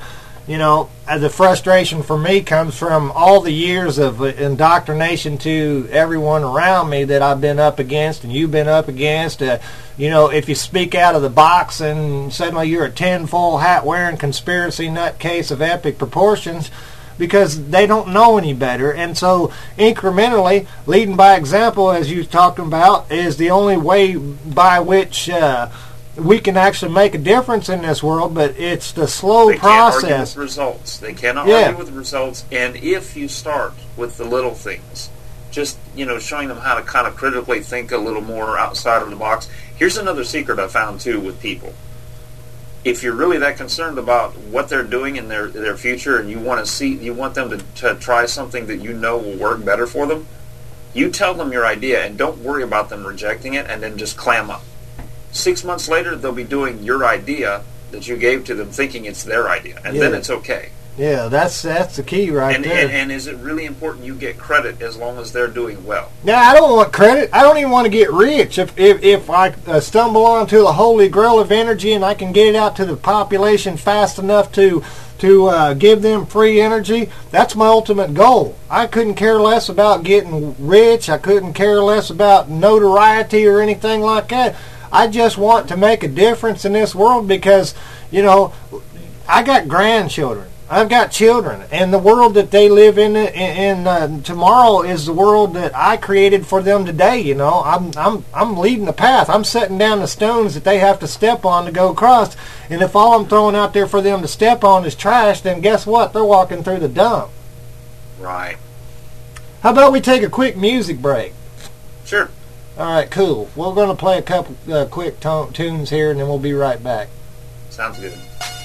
the frustration for me comes from all the years of indoctrination to everyone around me that I've been up against and you've been up against. If you speak out of the box and suddenly you're a tinfoil hat wearing conspiracy nutcase of epic proportions, because they don't know any better. And so incrementally, leading by example, as you talked about, is the only way by which we can actually make a difference in this world, but it's the slow process. They can't argue with results. They cannot argue with results. And if you start with the little things, just showing them how to kind of critically think a little more outside of the box. Here's another secret I found too with people. If you're really that concerned about what they're doing in their future, and you want them to try something that will work better for them, you tell them your idea and don't worry about them rejecting it, and then just clam up. 6 months later, they'll be doing your idea that you gave to them, thinking it's their idea, and then it's okay. Yeah, that's the key right there. And is it really important you get credit as long as they're doing well? No, I don't want credit. I don't even want to get rich. If I stumble onto the holy grail of energy and I can get it out to the population fast enough to to give them free energy. That's my ultimate goal. I couldn't care less about getting rich. I couldn't care less about notoriety or anything like that. I just want to make a difference in this world because, you know, I got grandchildren. I've got children, and the world that they live in tomorrow is the world that I created for them today. You know, I'm leading the path. I'm setting down the stones that they have to step on to go across. And if all I'm throwing out there for them to step on is trash, then guess what? They're walking through the dump. Right. How about we take a quick music break? Sure. All right, cool. We're going to play a couple quick tunes here, and then we'll be right back. Sounds good.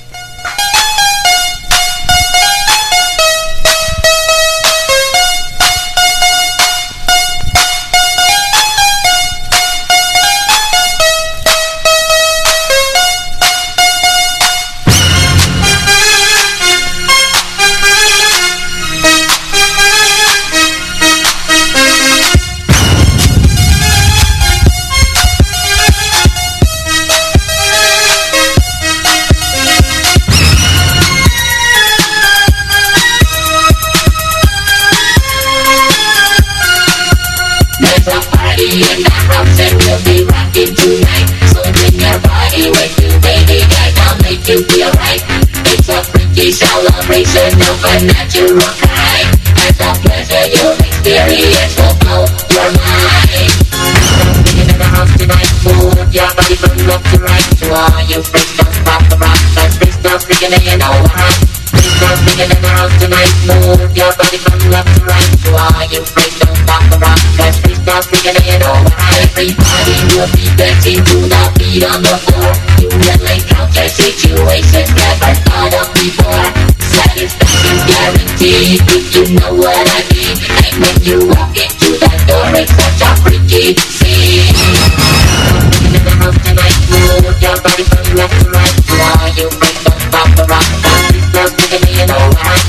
Celebration of a natural kind, and the pleasure you'll experience will blow your mind. Singing in the house tonight, move your body from left to right. To all you freaks, pop the rock, cause freaks don't freaking in all right. Freaks don't singing in the house tonight, move your body from left to right. To all you freaks, pop the rock, cause freaks don't freaking in all right. Everybody will be dancing to the beat on the floor. You will encounter situations never thought of before. Satisfaction's guaranteed, if you know what I mean. And when you walk into that door, it's such a freaky scene. Singing in the house tonight, move your body from left to right. To all you freaks, don't stop the rock, cause freaks don't freaking in all right.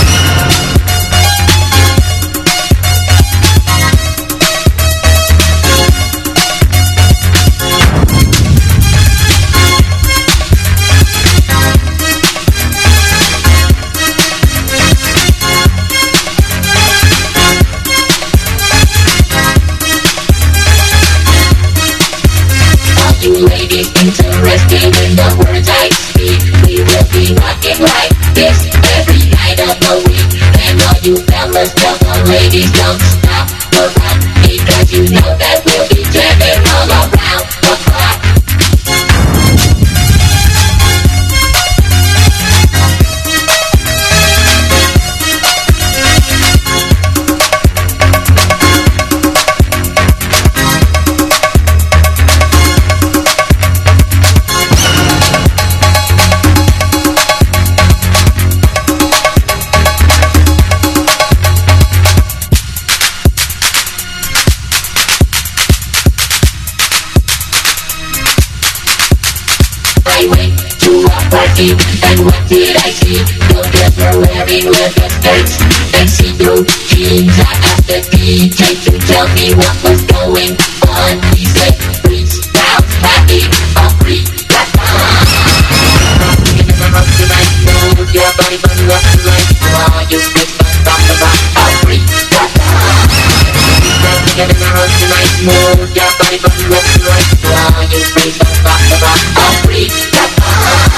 Ladies interested in the words I speak, we will be rocking like this every night of the week. And all you fellas, tell the ladies don't stop the rock, because you know that we'll be jamming all around the clock. And what did I see? The girls were wearing leather skirts and see-through jeans. I asked the DJ to tell me what was going on. He said, freaks, bounce, happy, a freak, that's fun. Singing in the house tonight, move your body from left to right. To all you freaks, don't stop the rock, a freak, that's fun. Singing in the house tonight, move your body from left to right. To all you freaks, don't stop the rock, a freak, that's fun.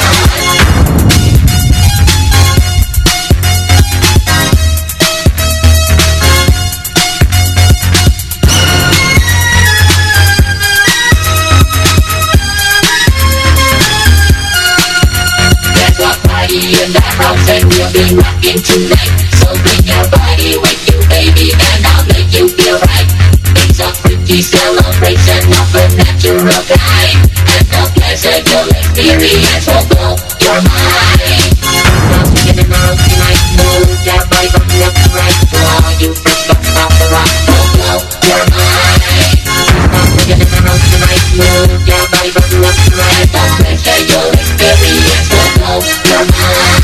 In the house and we'll be rocking tonight. So bring your body with you, baby, and I'll make you feel right. It's a freaky celebration of a natural kind, and the pleasure you'll experience will blow your mind. Now singing in the house tonight, move your body from left to right. To all you freaks, don't stop the rock, will blow your mind. Now singing in the house tonight, move your body from left to right. The pleasure you'll experience will blow your mind.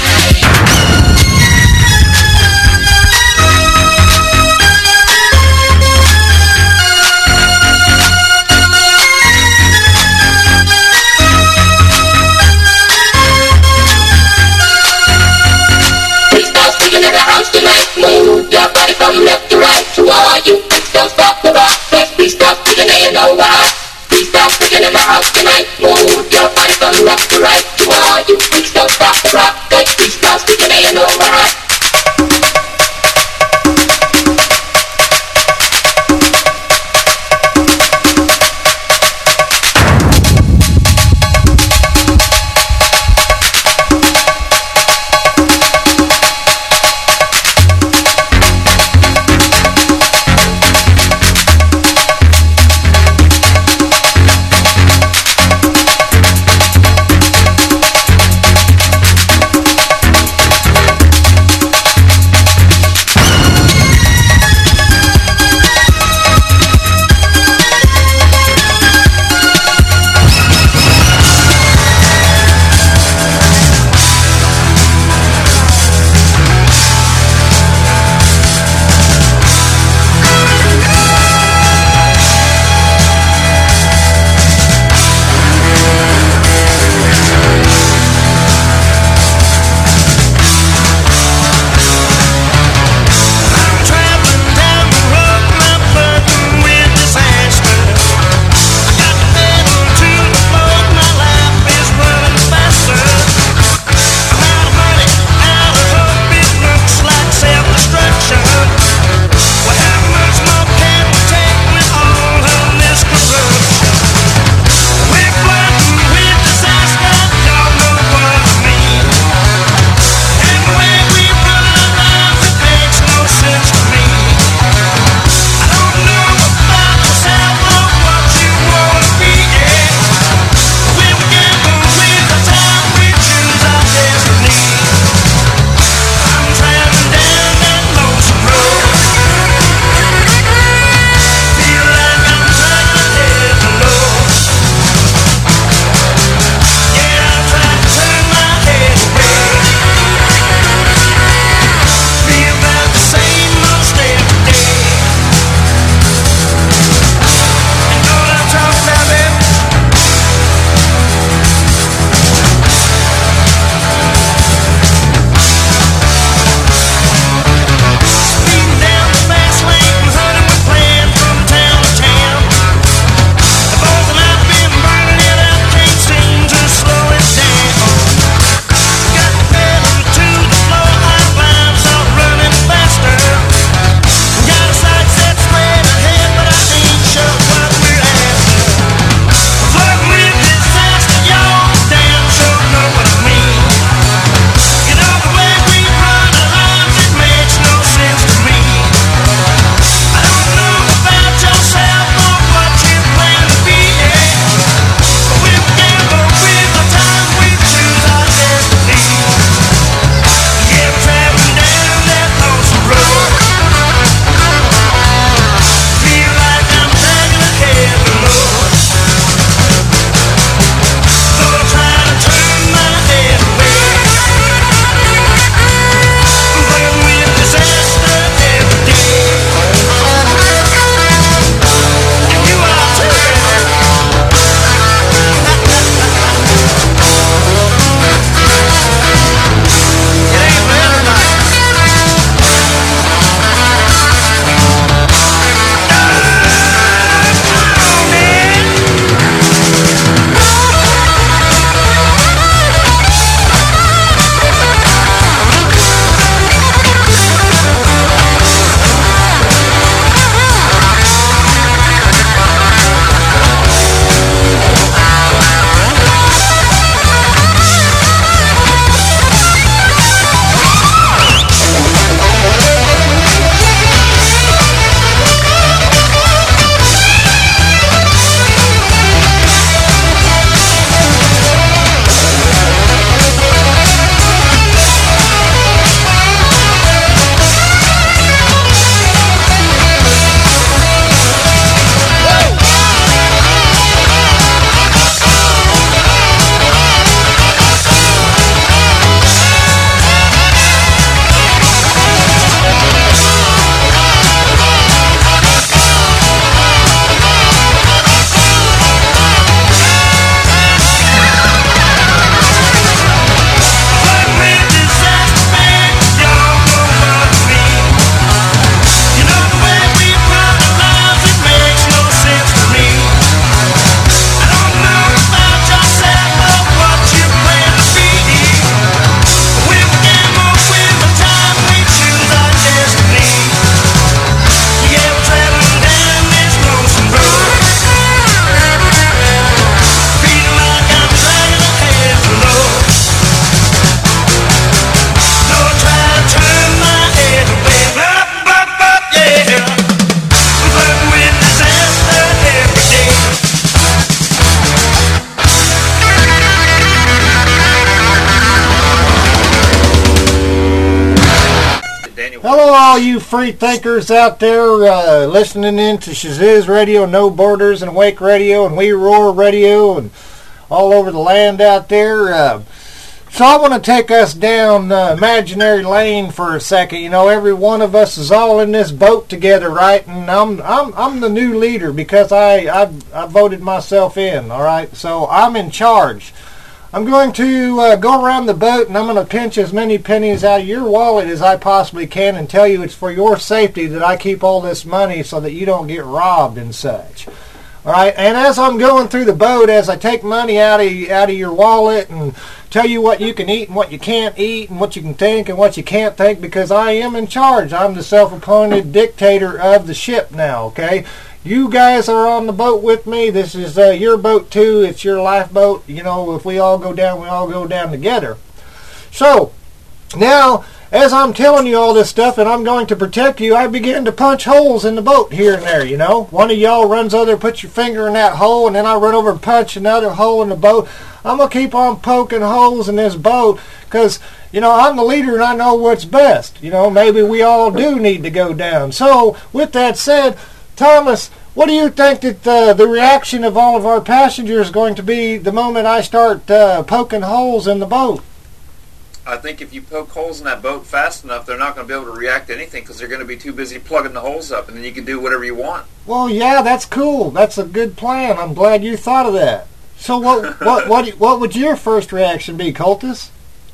Hello, all you free thinkers out there listening in to Shaziz Radio, No Borders, and Wake Radio, and We Roar Radio, and all over the land out there. So I want to take us down imaginary lane for a second. You know, every one of us is all in this boat together, right? And I'm the new leader because I voted myself in. All right, so I'm in charge. I'm going to go around the boat, and I'm going to pinch as many pennies out of your wallet as I possibly can and tell you it's for your safety that I keep all this money so that you don't get robbed and such. All right, and as I'm going through the boat, as I take money out of your wallet and tell you what you can eat and what you can't eat and what you can think and what you can't think, because I am in charge. I'm the self-appointed dictator of the ship now, okay? You guys are on the boat with me. This is your boat too. It's your lifeboat. You know, if we all go down, we all go down together. So, now, as I'm telling you all this stuff and I'm going to protect you, I begin to punch holes in the boat here and there, you know. One of y'all runs over, puts your finger in that hole, and then I run over and punch another hole in the boat. I'm going to keep on poking holes in this boat because, you know, I'm the leader and I know what's best. You know, maybe we all do need to go down. So, with that said, Thomas, what do you think that the reaction of all of our passengers is going to be the moment I start poking holes in the boat? I think if you poke holes in that boat fast enough, they're not going to be able to react to anything because they're going to be too busy plugging the holes up, and then you can do whatever you want. Well, yeah, that's cool. That's a good plan. I'm glad you thought of that. So what would your first reaction be, Cultus?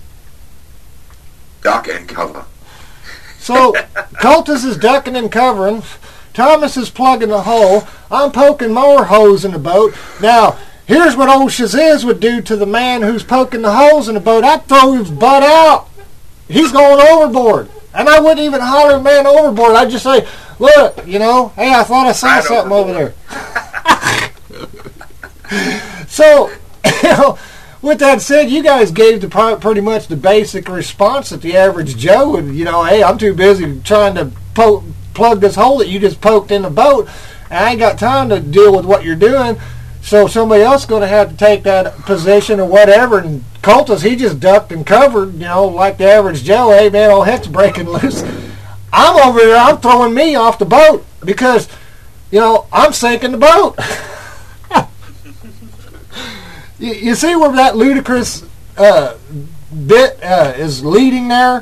Duck and cover. So, Cultus is ducking and covering. Thomas is plugging the hole. I'm poking more holes in the boat. Now, here's what old Shaziz would do to the man who's poking the holes in the boat. I'd throw his butt out. He's going overboard. And I wouldn't even holler a man overboard. I'd just say, look, you know, hey, I thought I saw something over there. So, you know, with that said, you guys gave pretty much the basic response that the average Joe would, you know, hey, I'm too busy trying to plug this hole that you just poked in the boat, and I ain't got time to deal with what you're doing, so somebody else is going to have to take that position or whatever. And Cultus, he just ducked and covered, you know, like the average Joe. Hey, man, all heck's breaking loose. I'm over there, I'm throwing me off the boat because, you know, I'm sinking the boat. You see where that ludicrous bit is leading there?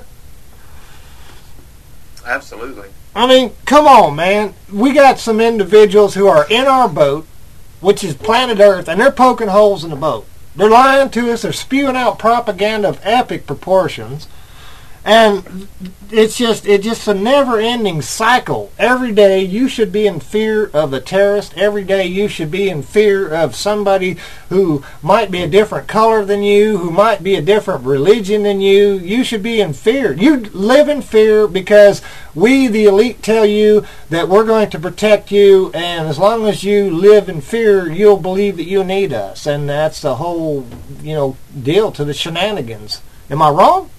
Absolutely. I mean, come on, man. We got some individuals who are in our boat, which is planet Earth, and they're poking holes in the boat. They're lying to us. They're spewing out propaganda of epic proportions. And it's just a never-ending cycle. Every day you should be in fear of a terrorist. Every day you should be in fear of somebody who might be a different color than you, who might be a different religion than you. You should be in fear. You live in fear because we, the elite, tell you that we're going to protect you, and as long as you live in fear, you'll believe that you need us. And that's the whole, you know, deal to the shenanigans. Am I wrong?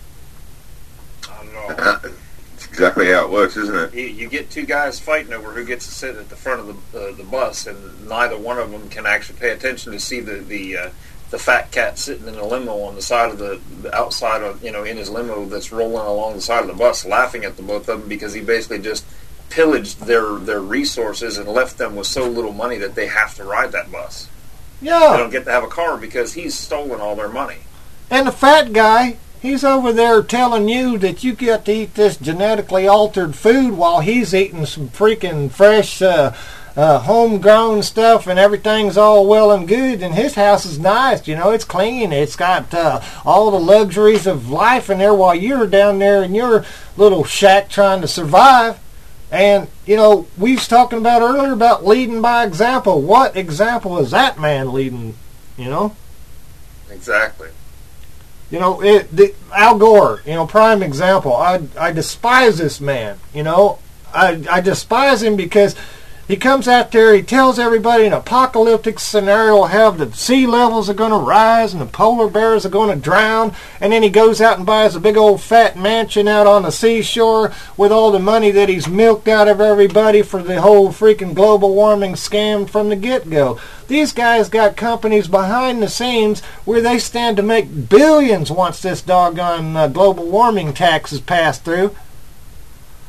It's exactly how it works, isn't it? You get two guys fighting over who gets to sit at the front of the bus, and neither one of them can actually pay attention to see the fat cat sitting in a limo on the side of the outside of, you know, in his limo that's rolling along the side of the bus, laughing at the both of them because he basically just pillaged their resources and left them with so little money that they have to ride that bus. Yeah. They don't get to have a car because he's stolen all their money. And the fat guy, he's over there telling you that you get to eat this genetically altered food while he's eating some freaking fresh, homegrown stuff, and everything's all well and good. And his house is nice, you know, it's clean. It's got all the luxuries of life in there while you're down there in your little shack trying to survive. And, you know, we was talking about earlier about leading by example. What example is that man leading, you know? Exactly. You know, Al Gore, you know, prime example. I despise this man, you know. I despise him because he comes out there, he tells everybody an apocalyptic scenario will have the sea levels are going to rise and the polar bears are going to drown, and then he goes out and buys a big old fat mansion out on the seashore with all the money that he's milked out of everybody for the whole freaking global warming scam from the get-go. These guys got companies behind the scenes where they stand to make billions once this doggone global warming tax is passed through.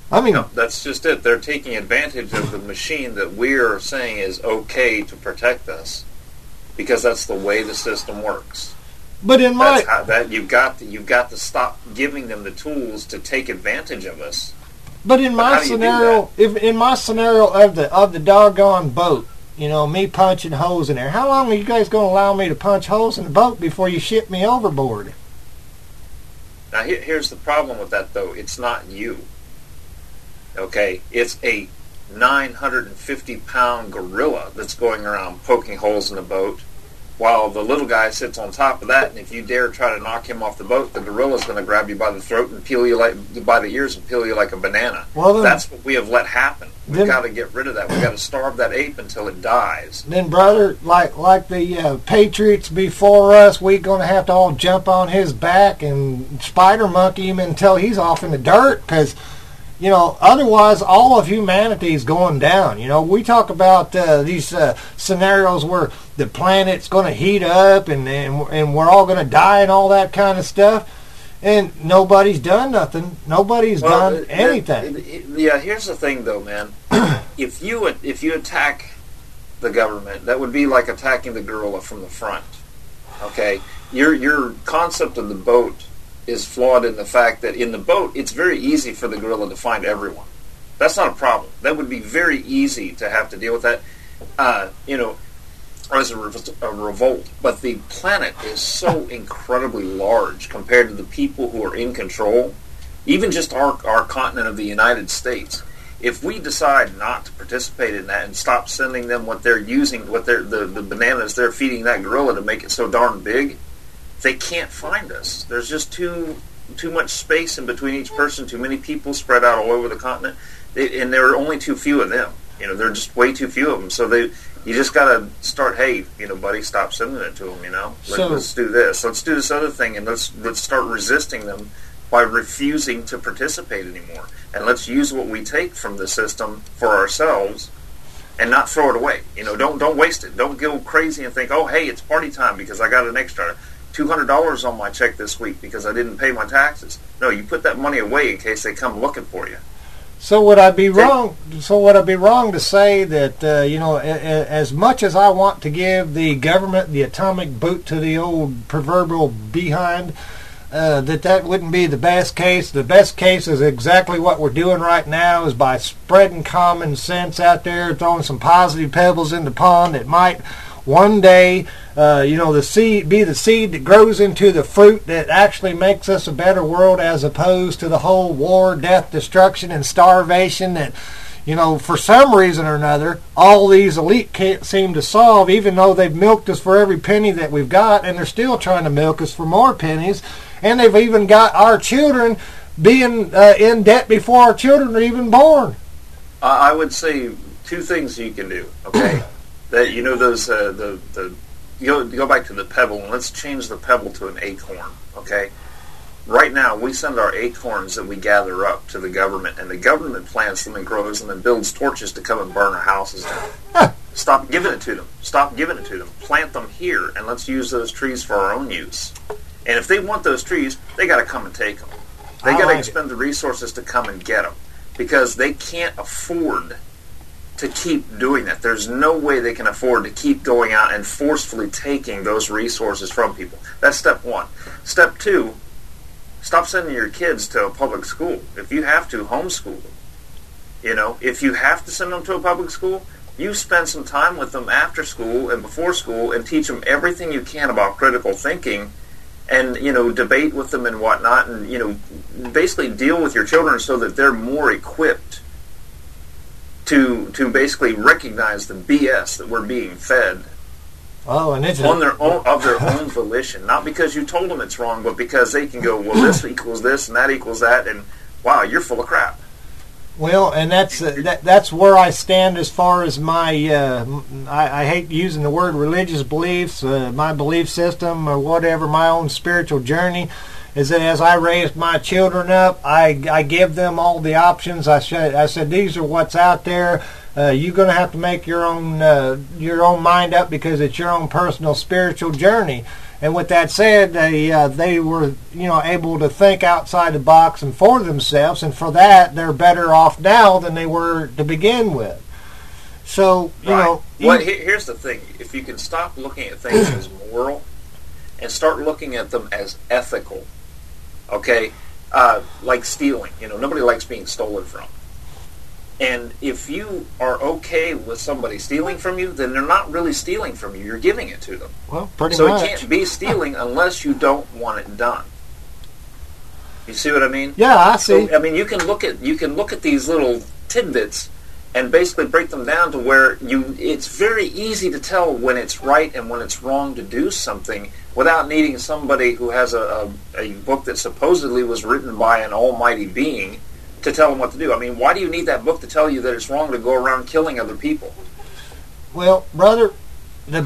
I mean, No, that's just it. They're taking advantage of the machine that we're saying is okay to protect us, because that's the way the system works. but in my That's how, that you've got to stop giving them the tools to take advantage of us. But in my how do you do scenario, if in my scenario of the doggone boat, you know, me punching holes in there, how long are you guys going to allow me to punch holes in the boat before you ship me overboard? Now, here's the problem with that, though. It's not you. Okay? It's a 950-pound gorilla that's going around poking holes in the boat, while the little guy sits on top of that, and if you dare try to knock him off the boat, the gorilla's going to grab you by the throat and peel you by the ears and peel you like a banana. Well, then, that's what we have let happen. We've then- got to get rid of that. We've got to starve that ape until it dies. Then, brother, like the Patriots before us, we going to have to all jump on his back and spider monkey him until he's off in the dirt, because, you know, otherwise all of humanity is going down. You know, we talk about these scenarios where the planet's going to heat up and we're all going to die and all that kind of stuff, and nobody's done nothing. Nobody's done anything. Yeah, here's the thing, though, man. If you attack the government, that would be like attacking the gorilla from the front. Okay, your concept of the boat is flawed in the fact that in the boat, it's very easy for the gorilla to find everyone. That's not a problem. That would be very easy to have to deal with that, you know, as a revolt. But the planet is so incredibly large compared to the people who are in control. Even just our continent of the United States. If we decide not to participate in that and stop sending them what they're using, the bananas they're feeding that gorilla to make it so darn big, they can't find us. There's just too much space in between each person, too many people spread out all over the continent, and there are only too few of them. You know, there are just way too few of them. So you just got to start, hey, you know, buddy, stop sending it to them, you know. Let's do this. Let's do this other thing, and let's start resisting them by refusing to participate anymore. And let's use what we take from the system for ourselves and not throw it away. You know, don't waste it. Don't go crazy and think, oh, hey, it's party time because I got an extra $200 on my check this week because I didn't pay my taxes. No, you put that money away in case they come looking for you. So would I be wrong? So would I be wrong to say that you know, as much as I want to give the government the atomic boot to the old proverbial behind, that wouldn't be the best case? The best case is exactly what we're doing right now, is by spreading common sense out there, throwing some positive pebbles in the pond that might one day, you know, the seed that grows into the fruit that actually makes us a better world, as opposed to the whole war, death, destruction, and starvation that, you know, for some reason or another, all these elite can't seem to solve, even though they've milked us for every penny that we've got, and they're still trying to milk us for more pennies, and they've even got our children being in debt before our children are even born. I would say two things you can do, okay? That, you know, those go back to the pebble, and let's change the pebble to an acorn, okay? Right now, we send our acorns that we gather up to the government, and the government plants them and grows them and builds torches to come and burn our houses down. Stop giving it to them. Stop giving it to them. Plant them here, and let's use those trees for our own use. And if they want those trees, they got to come and take them. They got to expend the resources to come and get them, because they can't afford to keep doing that. There's no way they can afford to keep going out and forcefully taking those resources from people. That's step one. Step two, stop sending your kids to a public school. If you have to, homeschool them. You know, if you have to send them to a public school, you spend some time with them after school and before school and teach them everything you can about critical thinking, and, you know, debate with them and whatnot, and, you know, basically deal with your children so that they're more equipped to basically recognize the BS that we're being fed. Oh, and it's on their own volition, not because you told them it's wrong, but because they can go, well, this equals this and that equals that, and wow, you're full of crap. Well, and that's where I stand as far as my I hate using the word religious beliefs, my belief system or whatever, my own spiritual journey, is that as I raised my children up, I give them all the options. I said these are what's out there. You're going to have to make your own mind up, because it's your own personal spiritual journey. And with that said, they were, able to think outside the box and for themselves, and for that, they're better off now than they were to begin with. So, Well, here's the thing. If you can stop looking at things as moral and start looking at them as ethical, okay, like stealing. Nobody likes being stolen from. And if you are okay with somebody stealing from you, then they're not really stealing from you. You're giving it to them. Well, pretty so much. it can't be stealing unless you don't want it done. You see what I mean? Yeah, I see. So, I mean, you can look at these little tidbits and basically break them down to where it's very easy to tell when it's right and when it's wrong to do something without needing somebody who has a book that supposedly was written by an almighty being to tell them what to do. I mean, why do you need that book to tell you that it's wrong to go around killing other people? Well, brother, the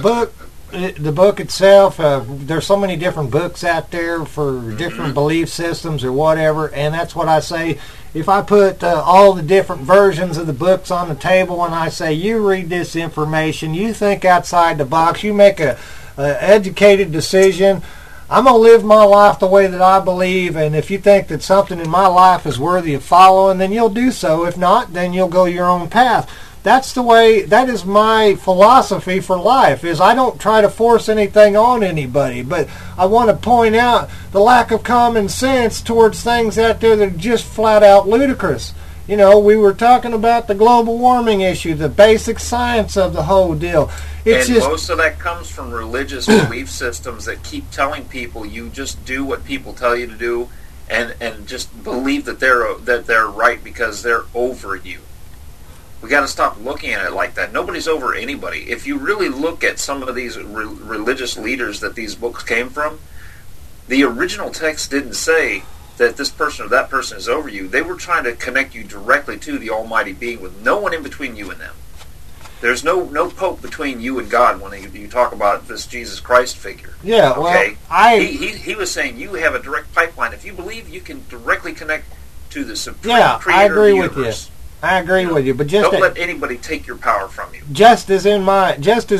book itself, there's so many different books out there for different belief systems or whatever, and that's what I say. If I put all the different versions of the books on the table and I say, you read this information, you think outside the box, you make a educated decision, I'm going to live my life the way that I believe, and if you think that something in my life is worthy of following, then you'll do so. If not, then you'll go your own path. That's the way, that is my philosophy for life, is I don't try to force anything on anybody, but I want to point out the lack of common sense towards things out there that are just flat out ludicrous. We were talking about the global warming issue, the basic science of the whole deal. Most of that comes from religious belief systems that keep telling people you just do what people tell you to do, and just believe that they're right because they're over you. We got to stop looking at it like that. Nobody's over anybody. If you really look at some of these religious leaders that these books came from, the original text didn't say that this person or that person is over you. They were trying to connect you directly to the Almighty Being with no one in between you and them. There's no pope between you and God when you talk about this Jesus Christ figure. Yeah, okay? Well, he was saying you have a direct pipeline. If you believe, you can directly connect to the Supreme Creator I agree of the with universe. you. I agree with you, but just don't let anybody take your power from you. Just as in my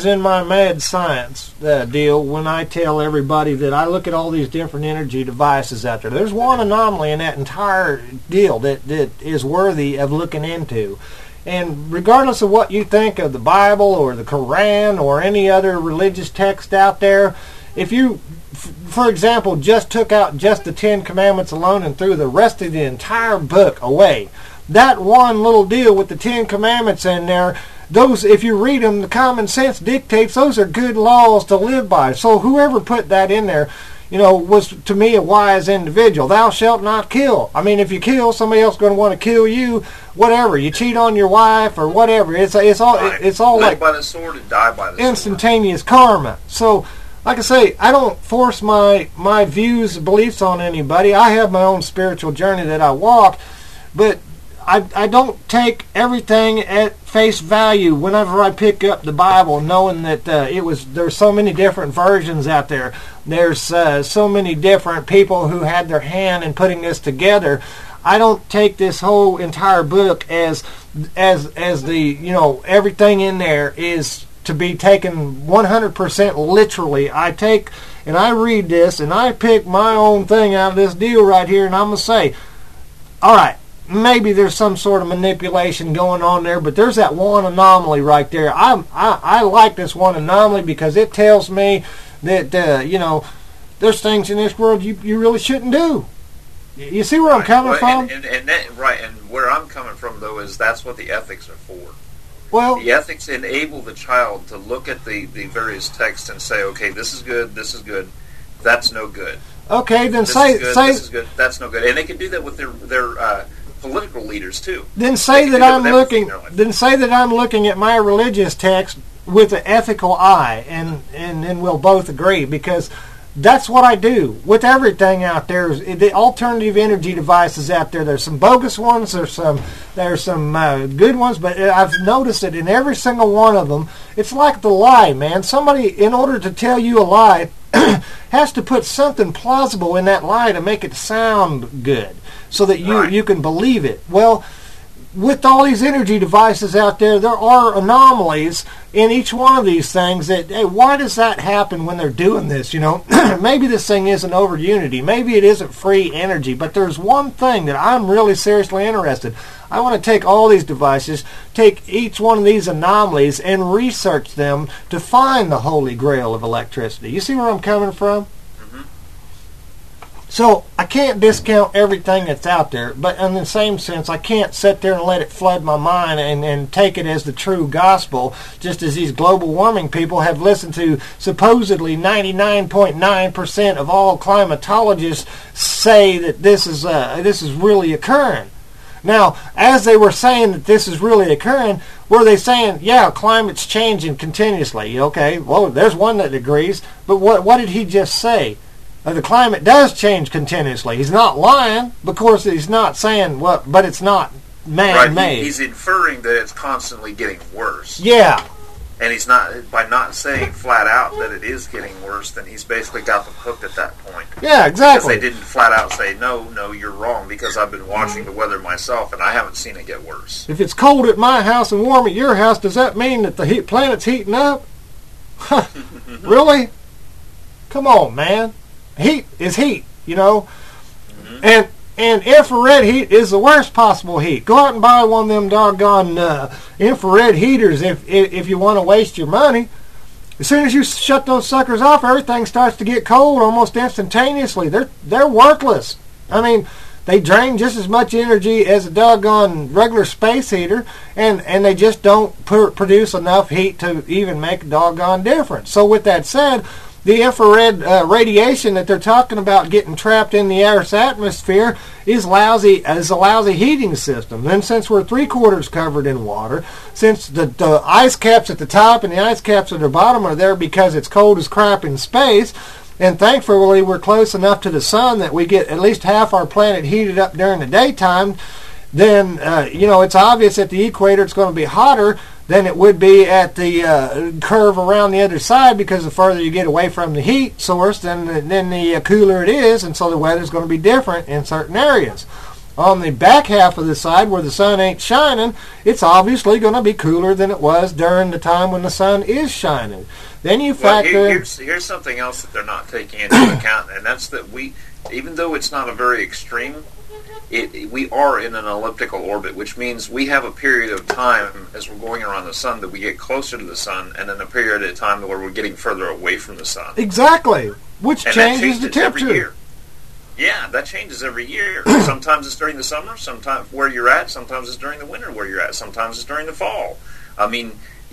mad science deal, when I tell everybody that I look at all these different energy devices out there, there's one anomaly in that entire deal that is worthy of looking into. And regardless of what you think of the Bible or the Quran or any other religious text out there, if you, for example, just took out just the 10 Commandments alone and threw the rest of the entire book away, that one little deal with the 10 Commandments in there, those, if you read them, the common sense dictates those are good laws to live by. So whoever put that in there, was to me a wise individual. Thou shalt not kill. I mean, if you kill, somebody else is going to want to kill you. Whatever, you cheat on your wife or whatever. It's all live like by the sword and die by the instantaneous karma. So, like I say, I don't force my views, beliefs on anybody. I have my own spiritual journey that I walk, but I don't take everything at face value whenever I pick up the Bible, knowing that there's so many different versions out there. There's so many different people who had their hand in putting this together. I don't take this whole entire book as the everything in there is to be taken 100% literally. I take and I read this and I pick my own thing out of this deal right here, and I'm gonna say, all right, maybe there's some sort of manipulation going on there, but there's that one anomaly right there. I like this one anomaly because it tells me that there's things in this world you really shouldn't do. You see where I'm coming from? And where I'm coming from, though, is that's what the ethics are for. Well, the ethics enable the child to look at the various texts and say, okay, this is good, that's no good. Okay, then this say this is good, that's no good. And they can do that with their political leaders too. Then say that I'm looking. Then say that I'm looking at my religious text with an ethical eye, and we'll both agree, because that's what I do with everything out there. The alternative energy devices out there. There's some bogus ones. There's some good ones, but I've noticed that in every single one of them, it's like the lie, man. Somebody, in order to tell you a lie, has to put something plausible in that lie to make it sound good, so that you can believe it. Well, with all these energy devices out there, there are anomalies in each one of these things that, hey, why does that happen when they're doing this? You know, maybe this thing isn't over unity. Maybe it isn't free energy. But there's one thing that I'm really seriously interested. I want to take all these devices, take each one of these anomalies, and research them to find the holy grail of electricity. You see where I'm coming from? So I can't discount everything that's out there, but in the same sense, I can't sit there and let it flood my mind and take it as the true gospel, just as these global warming people have listened to supposedly 99.9% of all climatologists say that this is really occurring. Now, as they were saying that this is really occurring, were they saying, yeah, climate's changing continuously? Okay, well, there's one that agrees, but what did he just say? The climate does change continuously. He's not lying, because he's not saying what, but it's not man-made. Right, he's inferring that it's constantly getting worse. Yeah. And he's not, by not saying flat out that it is getting worse, then he's basically got them hooked at that point. Yeah, exactly. Because they didn't flat out say, no, you're wrong, because I've been watching the weather myself, and I haven't seen it get worse. If it's cold at my house and warm at your house, does that mean that the planet's heating up? Really? Come on, man. Heat is heat, you know, and infrared heat is the worst possible heat. Go out and buy one of them doggone infrared heaters if you want to waste your money. As soon as you shut those suckers off, everything starts to get cold almost instantaneously. They're worthless. I mean, they drain just as much energy as a doggone regular space heater, and they just don't produce enough heat to even make a doggone difference. So with that said, the infrared radiation that they're talking about getting trapped in the Earth's atmosphere is a lousy heating system. Then, since we're 3/4 covered in water, since the ice caps at the top and the ice caps at the bottom are there because it's cold as crap in space, and thankfully we're close enough to the sun that we get at least half our planet heated up during the daytime, then it's obvious at the equator it's going to be hotter than it would be at the curve around the other side, because the further you get away from the heat source, then the cooler it is, and so the weather's going to be different in certain areas. On the back half of the side where the sun ain't shining, it's obviously going to be cooler than it was during the time when the sun is shining. Then you factor here's something else that they're not taking into account, and that's that even though it's not a very extreme, we are in an elliptical orbit, which means we have a period of time as we're going around the sun that we get closer to the sun, and then a period of time where we're getting further away from the sun. Exactly, which changes the temperature. Every year. Yeah, that changes every year. Sometimes it's during the summer, sometimes where you're at. Sometimes it's during the winter where you're at. Sometimes it's during the fall. I mean,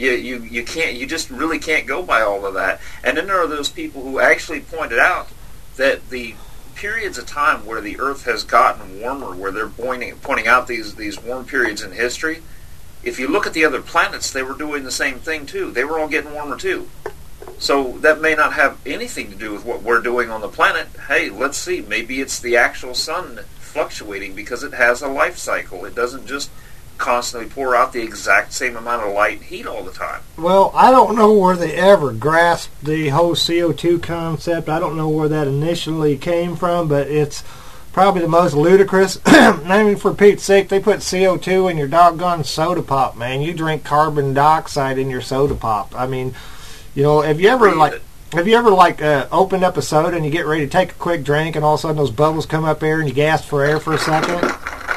you just really can't go by all of that. And then there are those people who actually pointed out that the periods of time where the Earth has gotten warmer, where they're pointing out these warm periods in history, if you look at the other planets, they were doing the same thing too. They were all getting warmer too. So that may not have anything to do with what we're doing on the planet. Hey, let's see. Maybe it's the actual sun fluctuating because it has a life cycle. It doesn't just constantly pour out the exact same amount of light and heat all the time. Well, I don't know where they ever grasped the whole CO2 concept. I don't know where that initially came from, but it's probably the most ludicrous. I mean, for Pete's sake, they put CO2 in your doggone soda pop, man. You drink carbon dioxide in your soda pop. I mean, have you ever opened up a soda and you get ready to take a quick drink, and all of a sudden those bubbles come up there and you gasp for air for a second?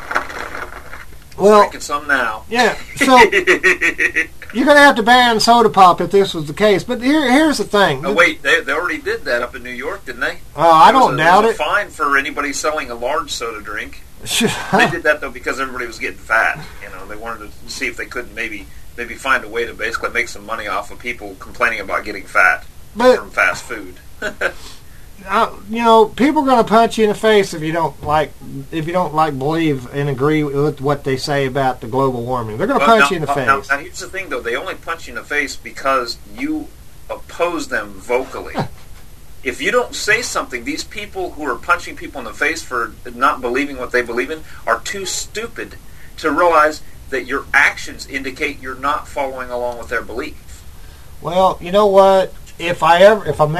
Well, drinking some now. Yeah, so you're going to have to ban soda pop if this was the case. But here's the thing. Oh, wait, they already did that up in New York, didn't they? I don't doubt it. There was a fine for anybody selling a large soda drink. They did that, though, because everybody was getting fat. They wanted to see if they couldn't maybe find a way to basically make some money off of people complaining about getting fat from fast food. People are going to punch you in the face if you don't believe and agree with what they say about the global warming. They're going to punch you in the face. Now, here's the thing, though. They only punch you in the face because you oppose them vocally. If you don't say something, these people who are punching people in the face for not believing what they believe in are too stupid to realize that your actions indicate you're not following along with their belief. Well, you know what? If I'm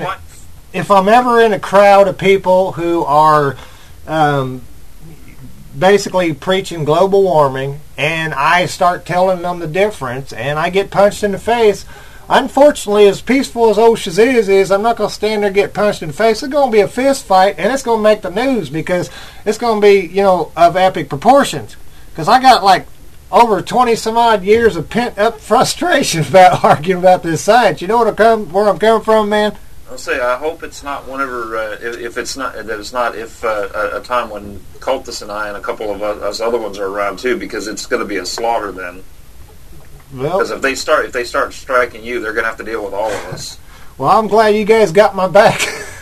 ever in a crowd of people who are basically preaching global warming, and I start telling them the difference, and I get punched in the face. Unfortunately, as peaceful as OSHA is I'm not going to stand there and get punched in the face. It's going to be a fist fight, and it's going to make the news because it's going to be, of epic proportions. Because I got like over 20 some odd years of pent up frustration about arguing about this science. You know where I'm coming from, man? I'll say I hope it's not whenever if it's not that it's not if a time when Cultus and I and a couple of us other ones are around too, because it's going to be a slaughter then. Because if they start striking you, they're going to have to deal with all of us. Well, I'm glad you guys got my back.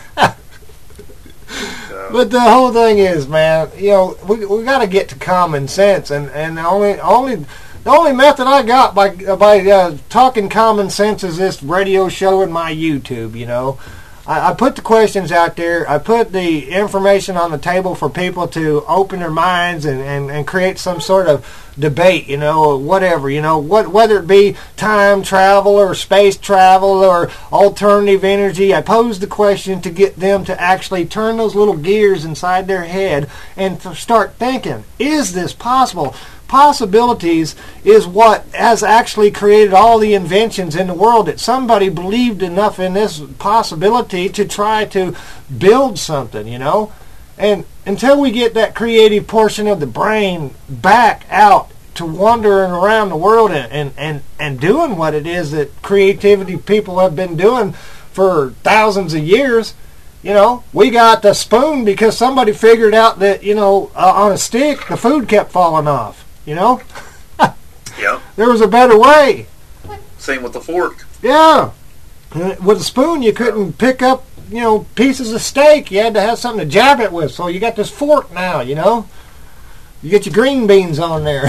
But the whole thing is, man, we got to get to common sense, and the only method I got by talking common sense is this radio show and my YouTube. I put the questions out there. I put the information on the table for people to open their minds and create some sort of debate, or whatever, whether it be time travel or space travel or alternative energy. I pose the question to get them to actually turn those little gears inside their head and to start thinking, is this possible? Possibilities is what has actually created all the inventions in the world, that somebody believed enough in this possibility to try to build something, And until we get that creative portion of the brain back out to wandering around the world and doing what it is that creativity people have been doing for thousands of years, we got the spoon because somebody figured out that, on a stick, the food kept falling off. Yep. There was a better way. Same with the fork. Yeah. With a spoon, you couldn't pick up, pieces of steak. You had to have something to jab it with. So you got this fork now, You get your green beans on there.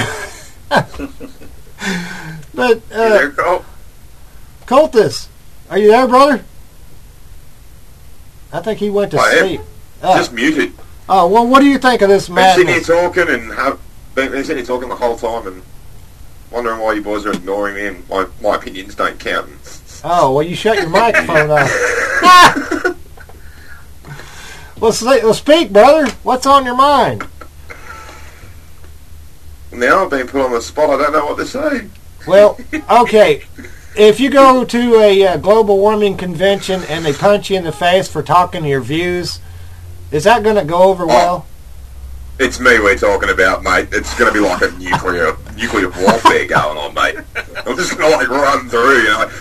But, there, Cole? Cultus, are you there, brother? I think he went to sleep. Just muted. Oh, well, what do you think of this madness? Been sitting here talking and been sitting here talking the whole time and wondering why you boys are ignoring me and my opinions don't count. Oh, well, you shut your microphone off. Well, speak, brother. What's on your mind? Now I've been put on the spot. I don't know what to say. Well, okay. If you go to a global warming convention and they punch you in the face for talking your views, is that going to go over well? It's me we're talking about, mate. It's going to be like a nuclear warfare going on, mate. I'm just going to run through,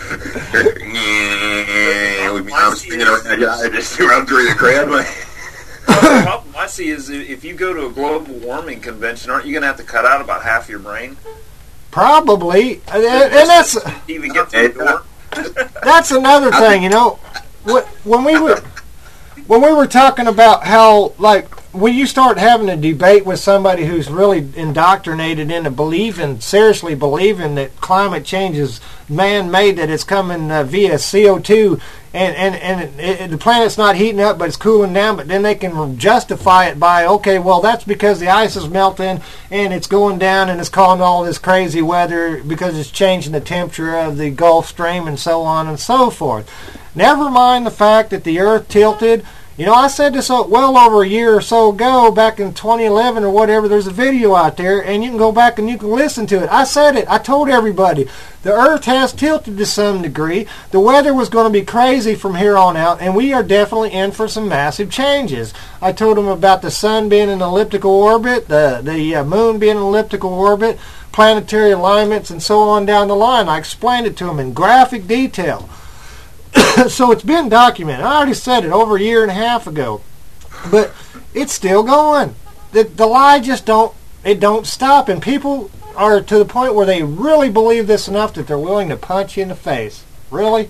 with my arms sticking around, just run through the crowd, mate. The problem I see is if you go to a global warming convention, aren't you going to have to cut out about half your brain? Probably, and that's even get through the door. That's another thing, when we were talking about how, like, when you start having a debate with somebody who's really indoctrinated into seriously believing that climate change is man-made, that it's coming via CO2, and the planet's not heating up, but it's cooling down, but then they can justify it by, okay, well, that's because the ice is melting, and it's going down, and it's causing all this crazy weather because it's changing the temperature of the Gulf Stream, and so on and so forth. Never mind the fact that the Earth tilted. I said this well over a year or so ago, back in 2011 or whatever. There's a video out there, and you can go back and you can listen to it. I said it. I told everybody. The Earth has tilted to some degree. The weather was going to be crazy from here on out, and we are definitely in for some massive changes. I told them about the sun being in an elliptical orbit, the moon being in an elliptical orbit, planetary alignments, and so on down the line. I explained it to them in graphic detail. So it's been documented. I already said it over a year and a half ago, but it's still going. The lie just don't stop, and people are to the point where they really believe this enough that they're willing to punch you in the face. Really?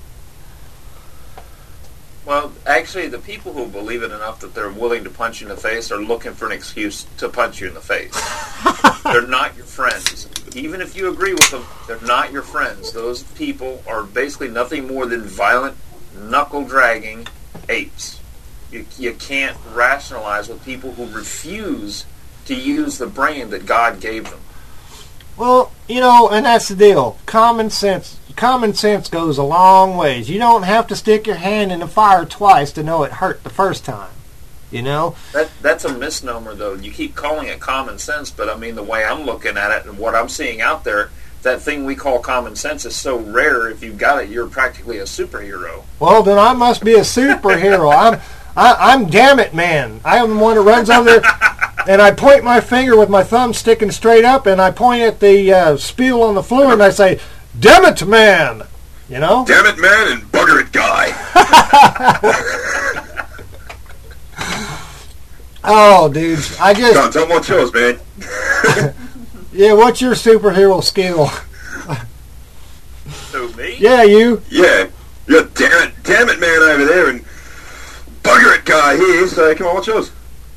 Well, actually, the people who believe it enough that they're willing to punch you in the face are looking for an excuse to punch you in the face. They're not your friends. Even if you agree with them, they're not your friends. Those people are basically nothing more than violent, knuckle-dragging apes. You can't rationalize with people who refuse to use the brain that God gave them. Well, and that's the deal. Common sense goes a long ways. You don't have to stick your hand in the fire twice to know it hurt the first time. You know? That's a misnomer, though. You keep calling it common sense, but I mean, the way I'm looking at it and what I'm seeing out there, that thing we call common sense is so rare. If you've got it, you're practically a superhero. Well, then I must be a superhero. I'm Damn It Man. I am the one that runs over there, and I point my finger with my thumb sticking straight up, and I point at the spiel on the floor, and I say, Damn It Man! You know? Damn It Man and Bugger It Guy. Oh, dudes, I just... Can't tell what's yours, man. Yeah, what's your superhero skill? Who, me? Yeah, you. Yeah. You're Damn It Man over there and Bugger It Guy here, so come on, what's yours?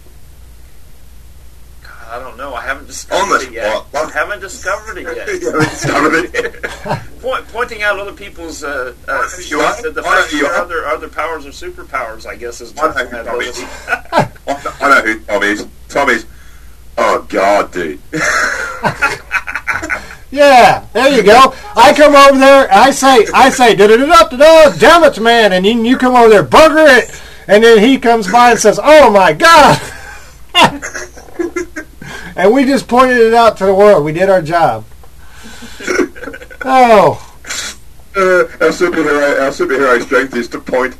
I don't know. I haven't discovered it yet. What? Haven't discovered it yet. You haven't discovered it yet. Pointing out other people's the fact that other powers are superpowers, I guess, is I know who Tom is. Tom is. Oh God, dude. Yeah, there you go. I come over there. I say, da-da-da-da-da-da, Damn It Man, and you come over there, Bugger It, and then he comes by and says, oh my God. And we just pointed it out to the world. We did our job. Oh. Our superhero strength is to point.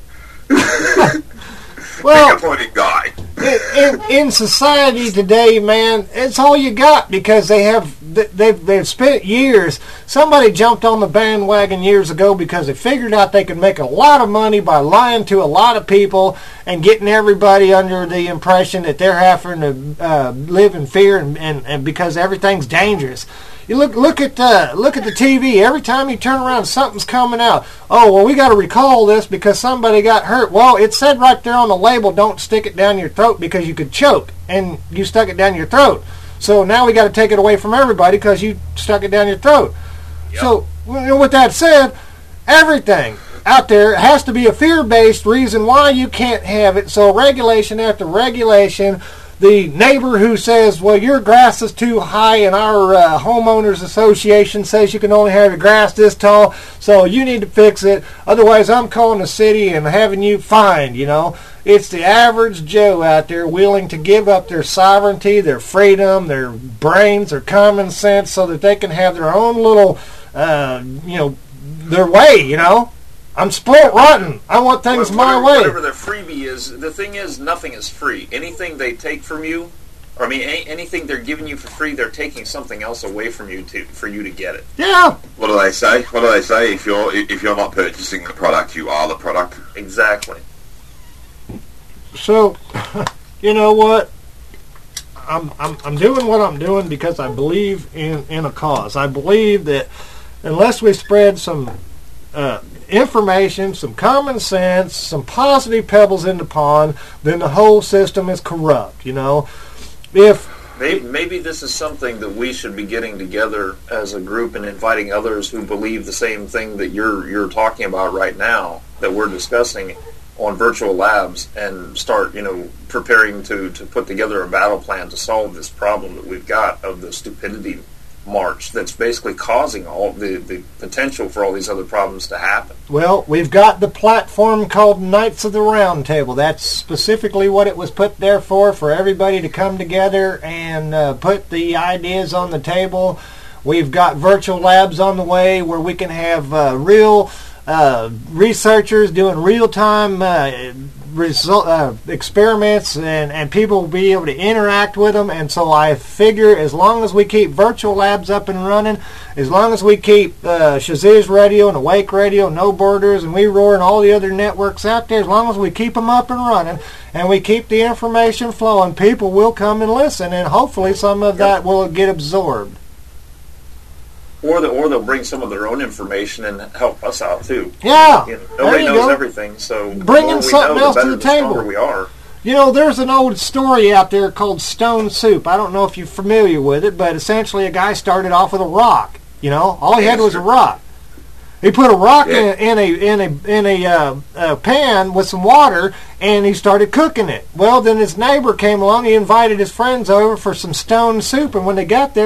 Well, Pick a pointing guy. in society today, man, it's all you got because they've spent years. Somebody jumped on the bandwagon years ago because they figured out they could make a lot of money by lying to a lot of people and getting everybody under the impression that they're having to live in fear and because everything's dangerous. You look at the TV. Every time you turn around, something's coming out. Oh, well, we got to recall this because somebody got hurt. Well, it said right there on the label, don't stick it down your throat because you could choke, and you stuck it down your throat. So now we got to take it away from everybody because you stuck it down your throat. Yep. So, with that said, everything out there has to be a fear-based reason why you can't have it. So regulation after regulation. The neighbor who says, well, your grass is too high and our homeowners association says you can only have your grass this tall, so you need to fix it. Otherwise, I'm calling the city and having you fined, you know. It's the average Joe out there willing to give up their sovereignty, their freedom, their brains, their common sense so that they can have their own little, their way, you know. I'm spoiled rotten. I want things my way. Whatever their freebie is, the thing is, nothing is free. Anything they take from you, or I mean, anything they're giving you for free, they're taking something else away from you for you to get it. Yeah. What do they say? If you're not purchasing the product, you are the product. Exactly. So, you know what? I'm doing what I'm doing because I believe in a cause. I believe that unless we spread some information, some common sense, some positive pebbles in the pond, then the whole system is corrupt, you know. If maybe this is something that we should be getting together as a group and inviting others who believe the same thing that you're talking about right now, that we're discussing on virtual labs, and start, preparing to put together a battle plan to solve this problem that we've got of the stupidity march that's basically causing all the potential for all these other problems to happen. Well, we've got the platform called Knights of the Round Table. That's specifically what it was put there for everybody to come together and put the ideas on the table. We've got virtual labs on the way where we can have real researchers doing real-time experiments, and people will be able to interact with them. And so I figure as long as we keep virtual labs up and running, as long as we keep Shaziz Radio and Awake Radio, No Borders, and We Roar and all the other networks out there, as long as we keep them up and running and we keep the information flowing, people will come and listen, and hopefully some of that will get absorbed. Or they'll bring some of their own information and help us out too. Yeah, nobody knows everything, so bringing something else to the table. We are. There's an old story out there called Stone Soup. I don't know if you're familiar with it, but essentially a guy started off with a rock. All he had was a rock. He put a rock in a pan with some water, and he started cooking it. Well, then his neighbor came along. He invited his friends over for some stone soup, and when they got there,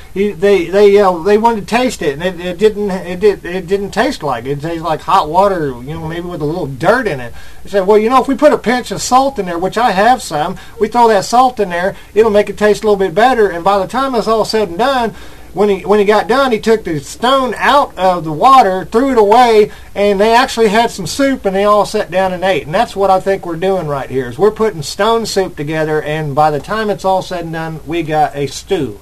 They wanted to taste it, and it didn't taste like it. It tasted like hot water, maybe with a little dirt in it. They said, well, if we put a pinch of salt in there, which I have some, we throw that salt in there, it'll make it taste a little bit better. And by the time it's all said and done, when he got done, he took the stone out of the water, threw it away, and they actually had some soup, and they all sat down and ate. And that's what I think we're doing right here, is we're putting stone soup together, and by the time it's all said and done, we got a stew.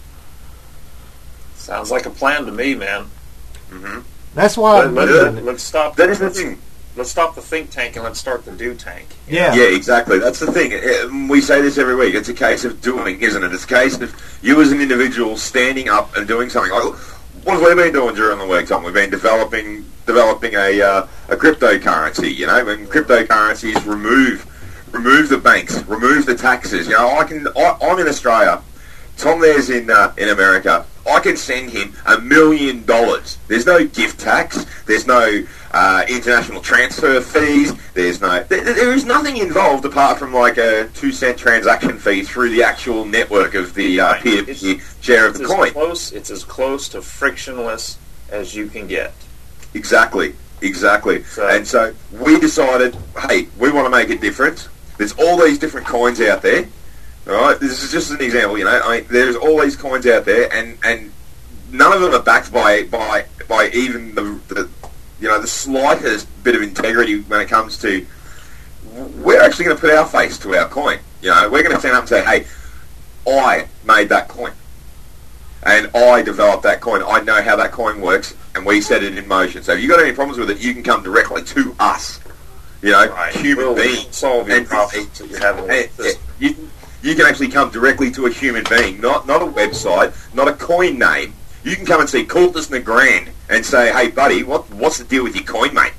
Sounds like a plan to me, man. Mm-hmm. That's why I'm doing it. Let's stop. That is the thing. Let's stop the think tank and let's start the do tank. Yeah. Yeah, exactly. That's the thing. We say this every week. It's a case of doing, isn't it? It's a case of you as an individual standing up and doing something. Like, what have we been doing during the week, Tom? We've been developing a cryptocurrency. And cryptocurrencies remove the banks, remove the taxes. I'm in Australia. Tom there's in America. I can send him $1 million. There's no gift tax. There's no international transfer fees. There is nothing involved apart from like a 2-cent transaction fee through the actual network of the peer-to-peer share of the coin. It's as close to frictionless as you can get. Exactly. And so we decided, hey, we want to make a difference. There's all these different coins out there. All right, this is just an example. There's all these coins out there, and none of them are backed by even the slightest bit of integrity when it comes to. We're actually going to put our face to our coin. We're going to stand up and say, "Hey, I made that coin, and I developed that coin. I know how that coin works, and we set it in motion. So if you've got any problems with it, you can come directly to us. Human beings, solve your problems that you have with this." You can actually come directly to a human being, not a website, not a coin name. You can come and see Cultus Nagrand and say, "Hey, buddy, what's the deal with your coin, mate?"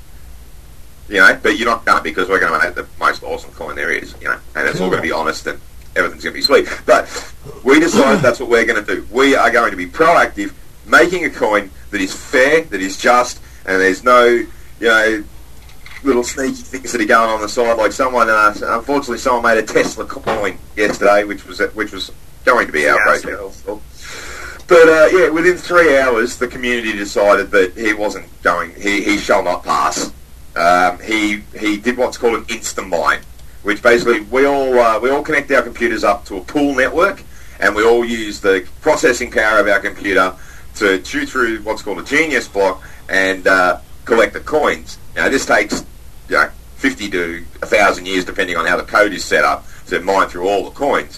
But you're not going to, because we're going to make the most awesome coin there is, and it's all going to be honest and everything's going to be sweet. But we decided that's what we're going to do. We are going to be proactive, making a coin that is fair, that is just, and there's no, little sneaky things that are going on the side. Like unfortunately, someone made a Tesla coin yesterday, which was going to be outrageous. But within 3 hours, the community decided that he wasn't going. He shall not pass. He did what's called an Instamine, which basically we all connect our computers up to a pool network, and we all use the processing power of our computer to chew through what's called a genius block and collect the coins. Now this takes 50 to 1,000 years, depending on how the code is set up, to mine through all the coins.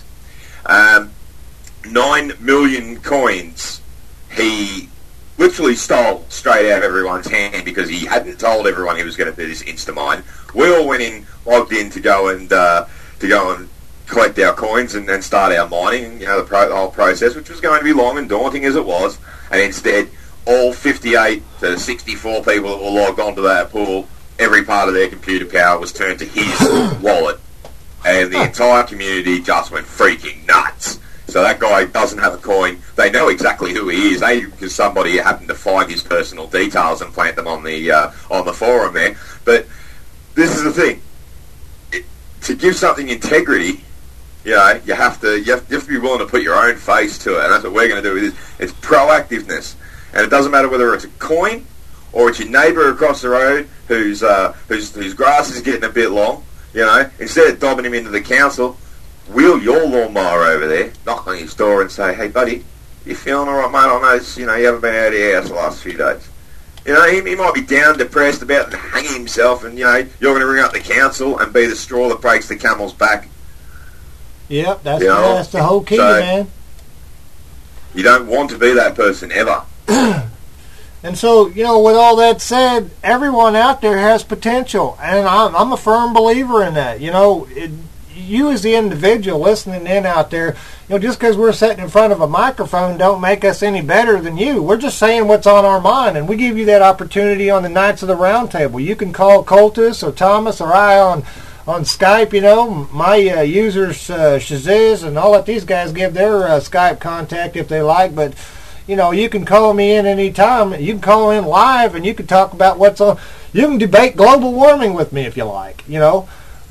9 million coins he literally stole straight out of everyone's hand because he hadn't told everyone he was going to do this Instamine. We all went in, logged in to go and collect our coins and start our mining. The whole process, which was going to be long and daunting as it was, and instead, all 58 to 64 people that were logged onto that pool, every part of their computer power was turned to his wallet, and the entire community just went freaking nuts. So that guy doesn't have a coin. They know exactly who he is. Because somebody happened to find his personal details and plant them on the forum there. But this is the thing: to give something integrity, you have to be willing to put your own face to it, and that's what we're going to do with this. It's proactiveness, and it doesn't matter whether it's a coin or it's your neighbour across the road whose grass is getting a bit long. Instead of dobbing him into the council, wheel your lawnmower over there, knock on his door and say, "Hey, buddy, you feeling all right, mate? I notice, you haven't been out of your house the last few days." He might be down, depressed about hanging himself, and, you're going to ring up the council and be the straw that breaks the camel's back. Yep, that's the whole key, man. You don't want to be that person ever. And so, with all that said, everyone out there has potential, and I'm a firm believer in that. You as the individual listening in out there, just because we're sitting in front of a microphone don't make us any better than you. We're just saying what's on our mind, and we give you that opportunity on the Knights of the Round Table. You can call Cultus or Thomas or I on Skype. My users, Shaziz, and I'll let these guys give their Skype contact if they like, but you can call me in any time. You can call in live, and you can talk about what's on. You can debate global warming with me if you like,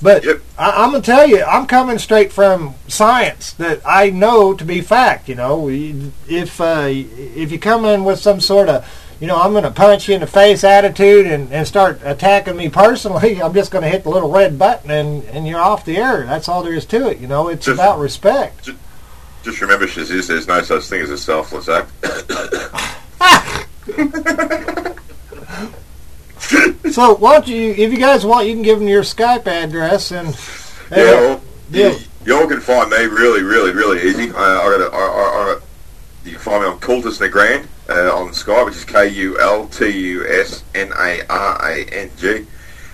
But I'm going to tell you, I'm coming straight from science that I know to be fact. You know, if you come in with some sort of, you know, I'm going to punch you in the face attitude and start attacking me personally, I'm just going to hit the little red button and you're off the air. That's all there is to it. You know, it's about respect. Just remember, Shaziz, there's no such thing as a selfless act. So, why don't you, if you guys want, you can give them your Skype address and. Y'all can find me really easy. You can find me on Cultus Nagrand on Skype, which is KULTUSNARANG.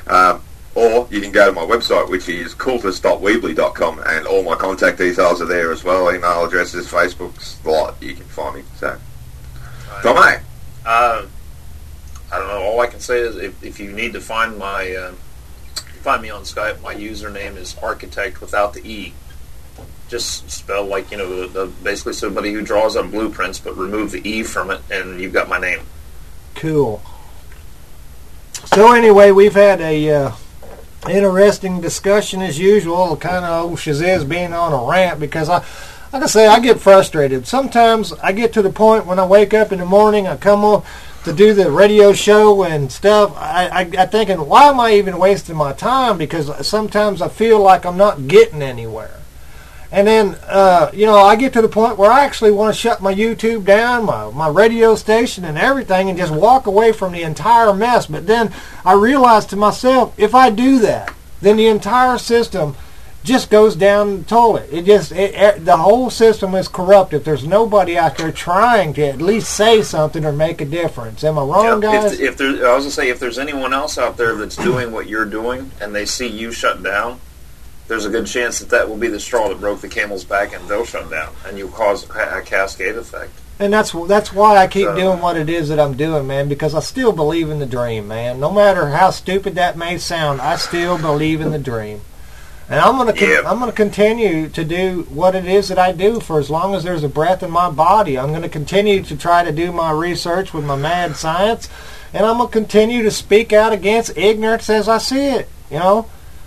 Or you can go to my website, which is cultus.weebly.com, and all my contact details are there as well. Email addresses, Facebook's, the lot. You can find me. So, mate. I don't know. All I can say is if you need to find my find me on Skype, my username is architect without the E. Just spell like, you know, basically somebody who draws up blueprints, but remove the E from it, and you've got my name. Cool. So anyway, we've had a interesting discussion as usual. Kind of old Shaziz being on a rant because like I say, I get frustrated. Sometimes I get to the point when I wake up in the morning, I come on to do the radio show and stuff, I thinking, why am I even wasting my time? Because sometimes I feel like I'm not getting anywhere. And then, you know, I get to the point where I actually want to shut my YouTube down, my radio station and everything, and just walk away from the entire mess. But then I realize to myself, if I do that, then the entire system just goes down the toilet. The whole system is corrupt if there's nobody out there trying to at least say something or make a difference. Am I wrong, guys? I was going to say, if there's anyone else out there that's doing what you're doing and they see you shut down, there's a good chance that will be the straw that broke the camel's back, and they'll shut down, and you'll cause a cascade effect. And that's why I keep doing what it is that I'm doing, man, because I still believe in the dream, man. No matter how stupid that may sound, I still believe in the dream. And I'm gonna continue to do what it is that I do for as long as there's a breath in my body. I'm going to continue to try to do my research with my mad science, and I'm going to continue to speak out against ignorance as I see it. You know,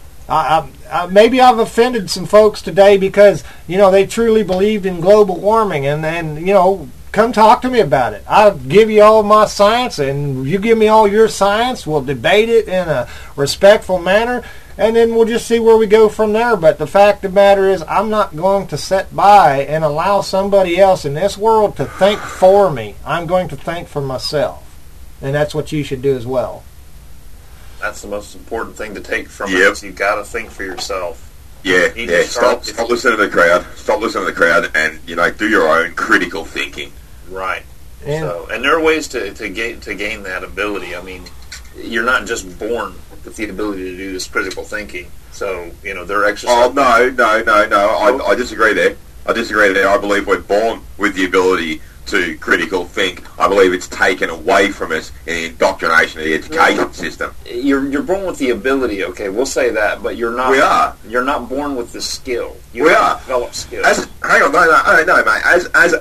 maybe I've offended some folks today because, you know, they truly believed in global warming, and you know, come talk to me about it. I'll give you all my science, and you give me all your science. We'll debate it in a respectful manner, and then we'll just see where we go from there. But the fact of the matter is, I'm not going to sit by and allow somebody else in this world to think for me. I'm going to think for myself, and that's what you should do as well. That's the most important thing to take from it. Is you've got to think for yourself. Yeah. Stop listening to the crowd. Stop listening to the crowd, and, you know, do your own critical thinking. Right. And there are ways to gain that ability. I mean, you're not just born with the ability to do this critical thinking. So, you know, there are exercises. Oh, no. I disagree there. I believe we're born with the ability to critical think. I believe it's taken away from us in the indoctrination of the education system. You're born with the ability, okay, we'll say that, but you're not. We are. You're not born with the skill. We are. Develop skill. Hang on, no, mate. As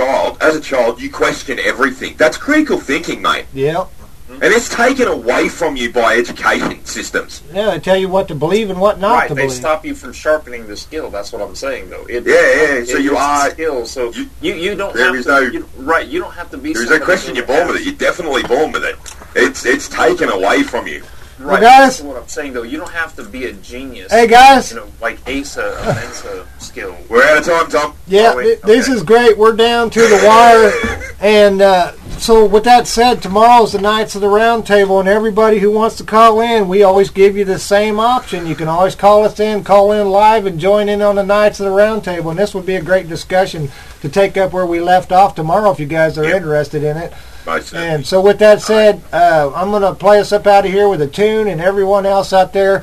a child, you question everything. That's critical thinking, mate. Yeah. And it's taken away from you by education systems. Yeah, they tell you what to believe and what not to believe. Right, they stop you from sharpening the skill. That's what I'm saying, though. So you are skill. So you don't. There have is to, no. You don't have to be. There is no question. You're born with it. You're definitely born with it. It's taken away from you. Right, well, guys, that's what I'm saying, though. You don't have to be a genius. Hey, guys. You know, like ace a Mensa skill. We're out of time, Tom. Yeah, this is great. We're down to the wire. And so with that said, tomorrow's the Knights of the Round Table, and everybody who wants to call in, we always give you the same option. You can always call in live, and join in on the Knights of the Round Table. And this would be a great discussion to take up where we left off tomorrow if you guys are interested in it. And so with that said, I'm going to play us up out of here with a tune, and everyone else out there,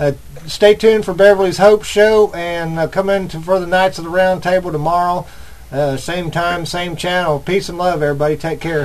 stay tuned for Beverly's Hope Show, and come in for the Knights of the Round Table tomorrow. Same time, same channel. Peace and love, everybody. Take care.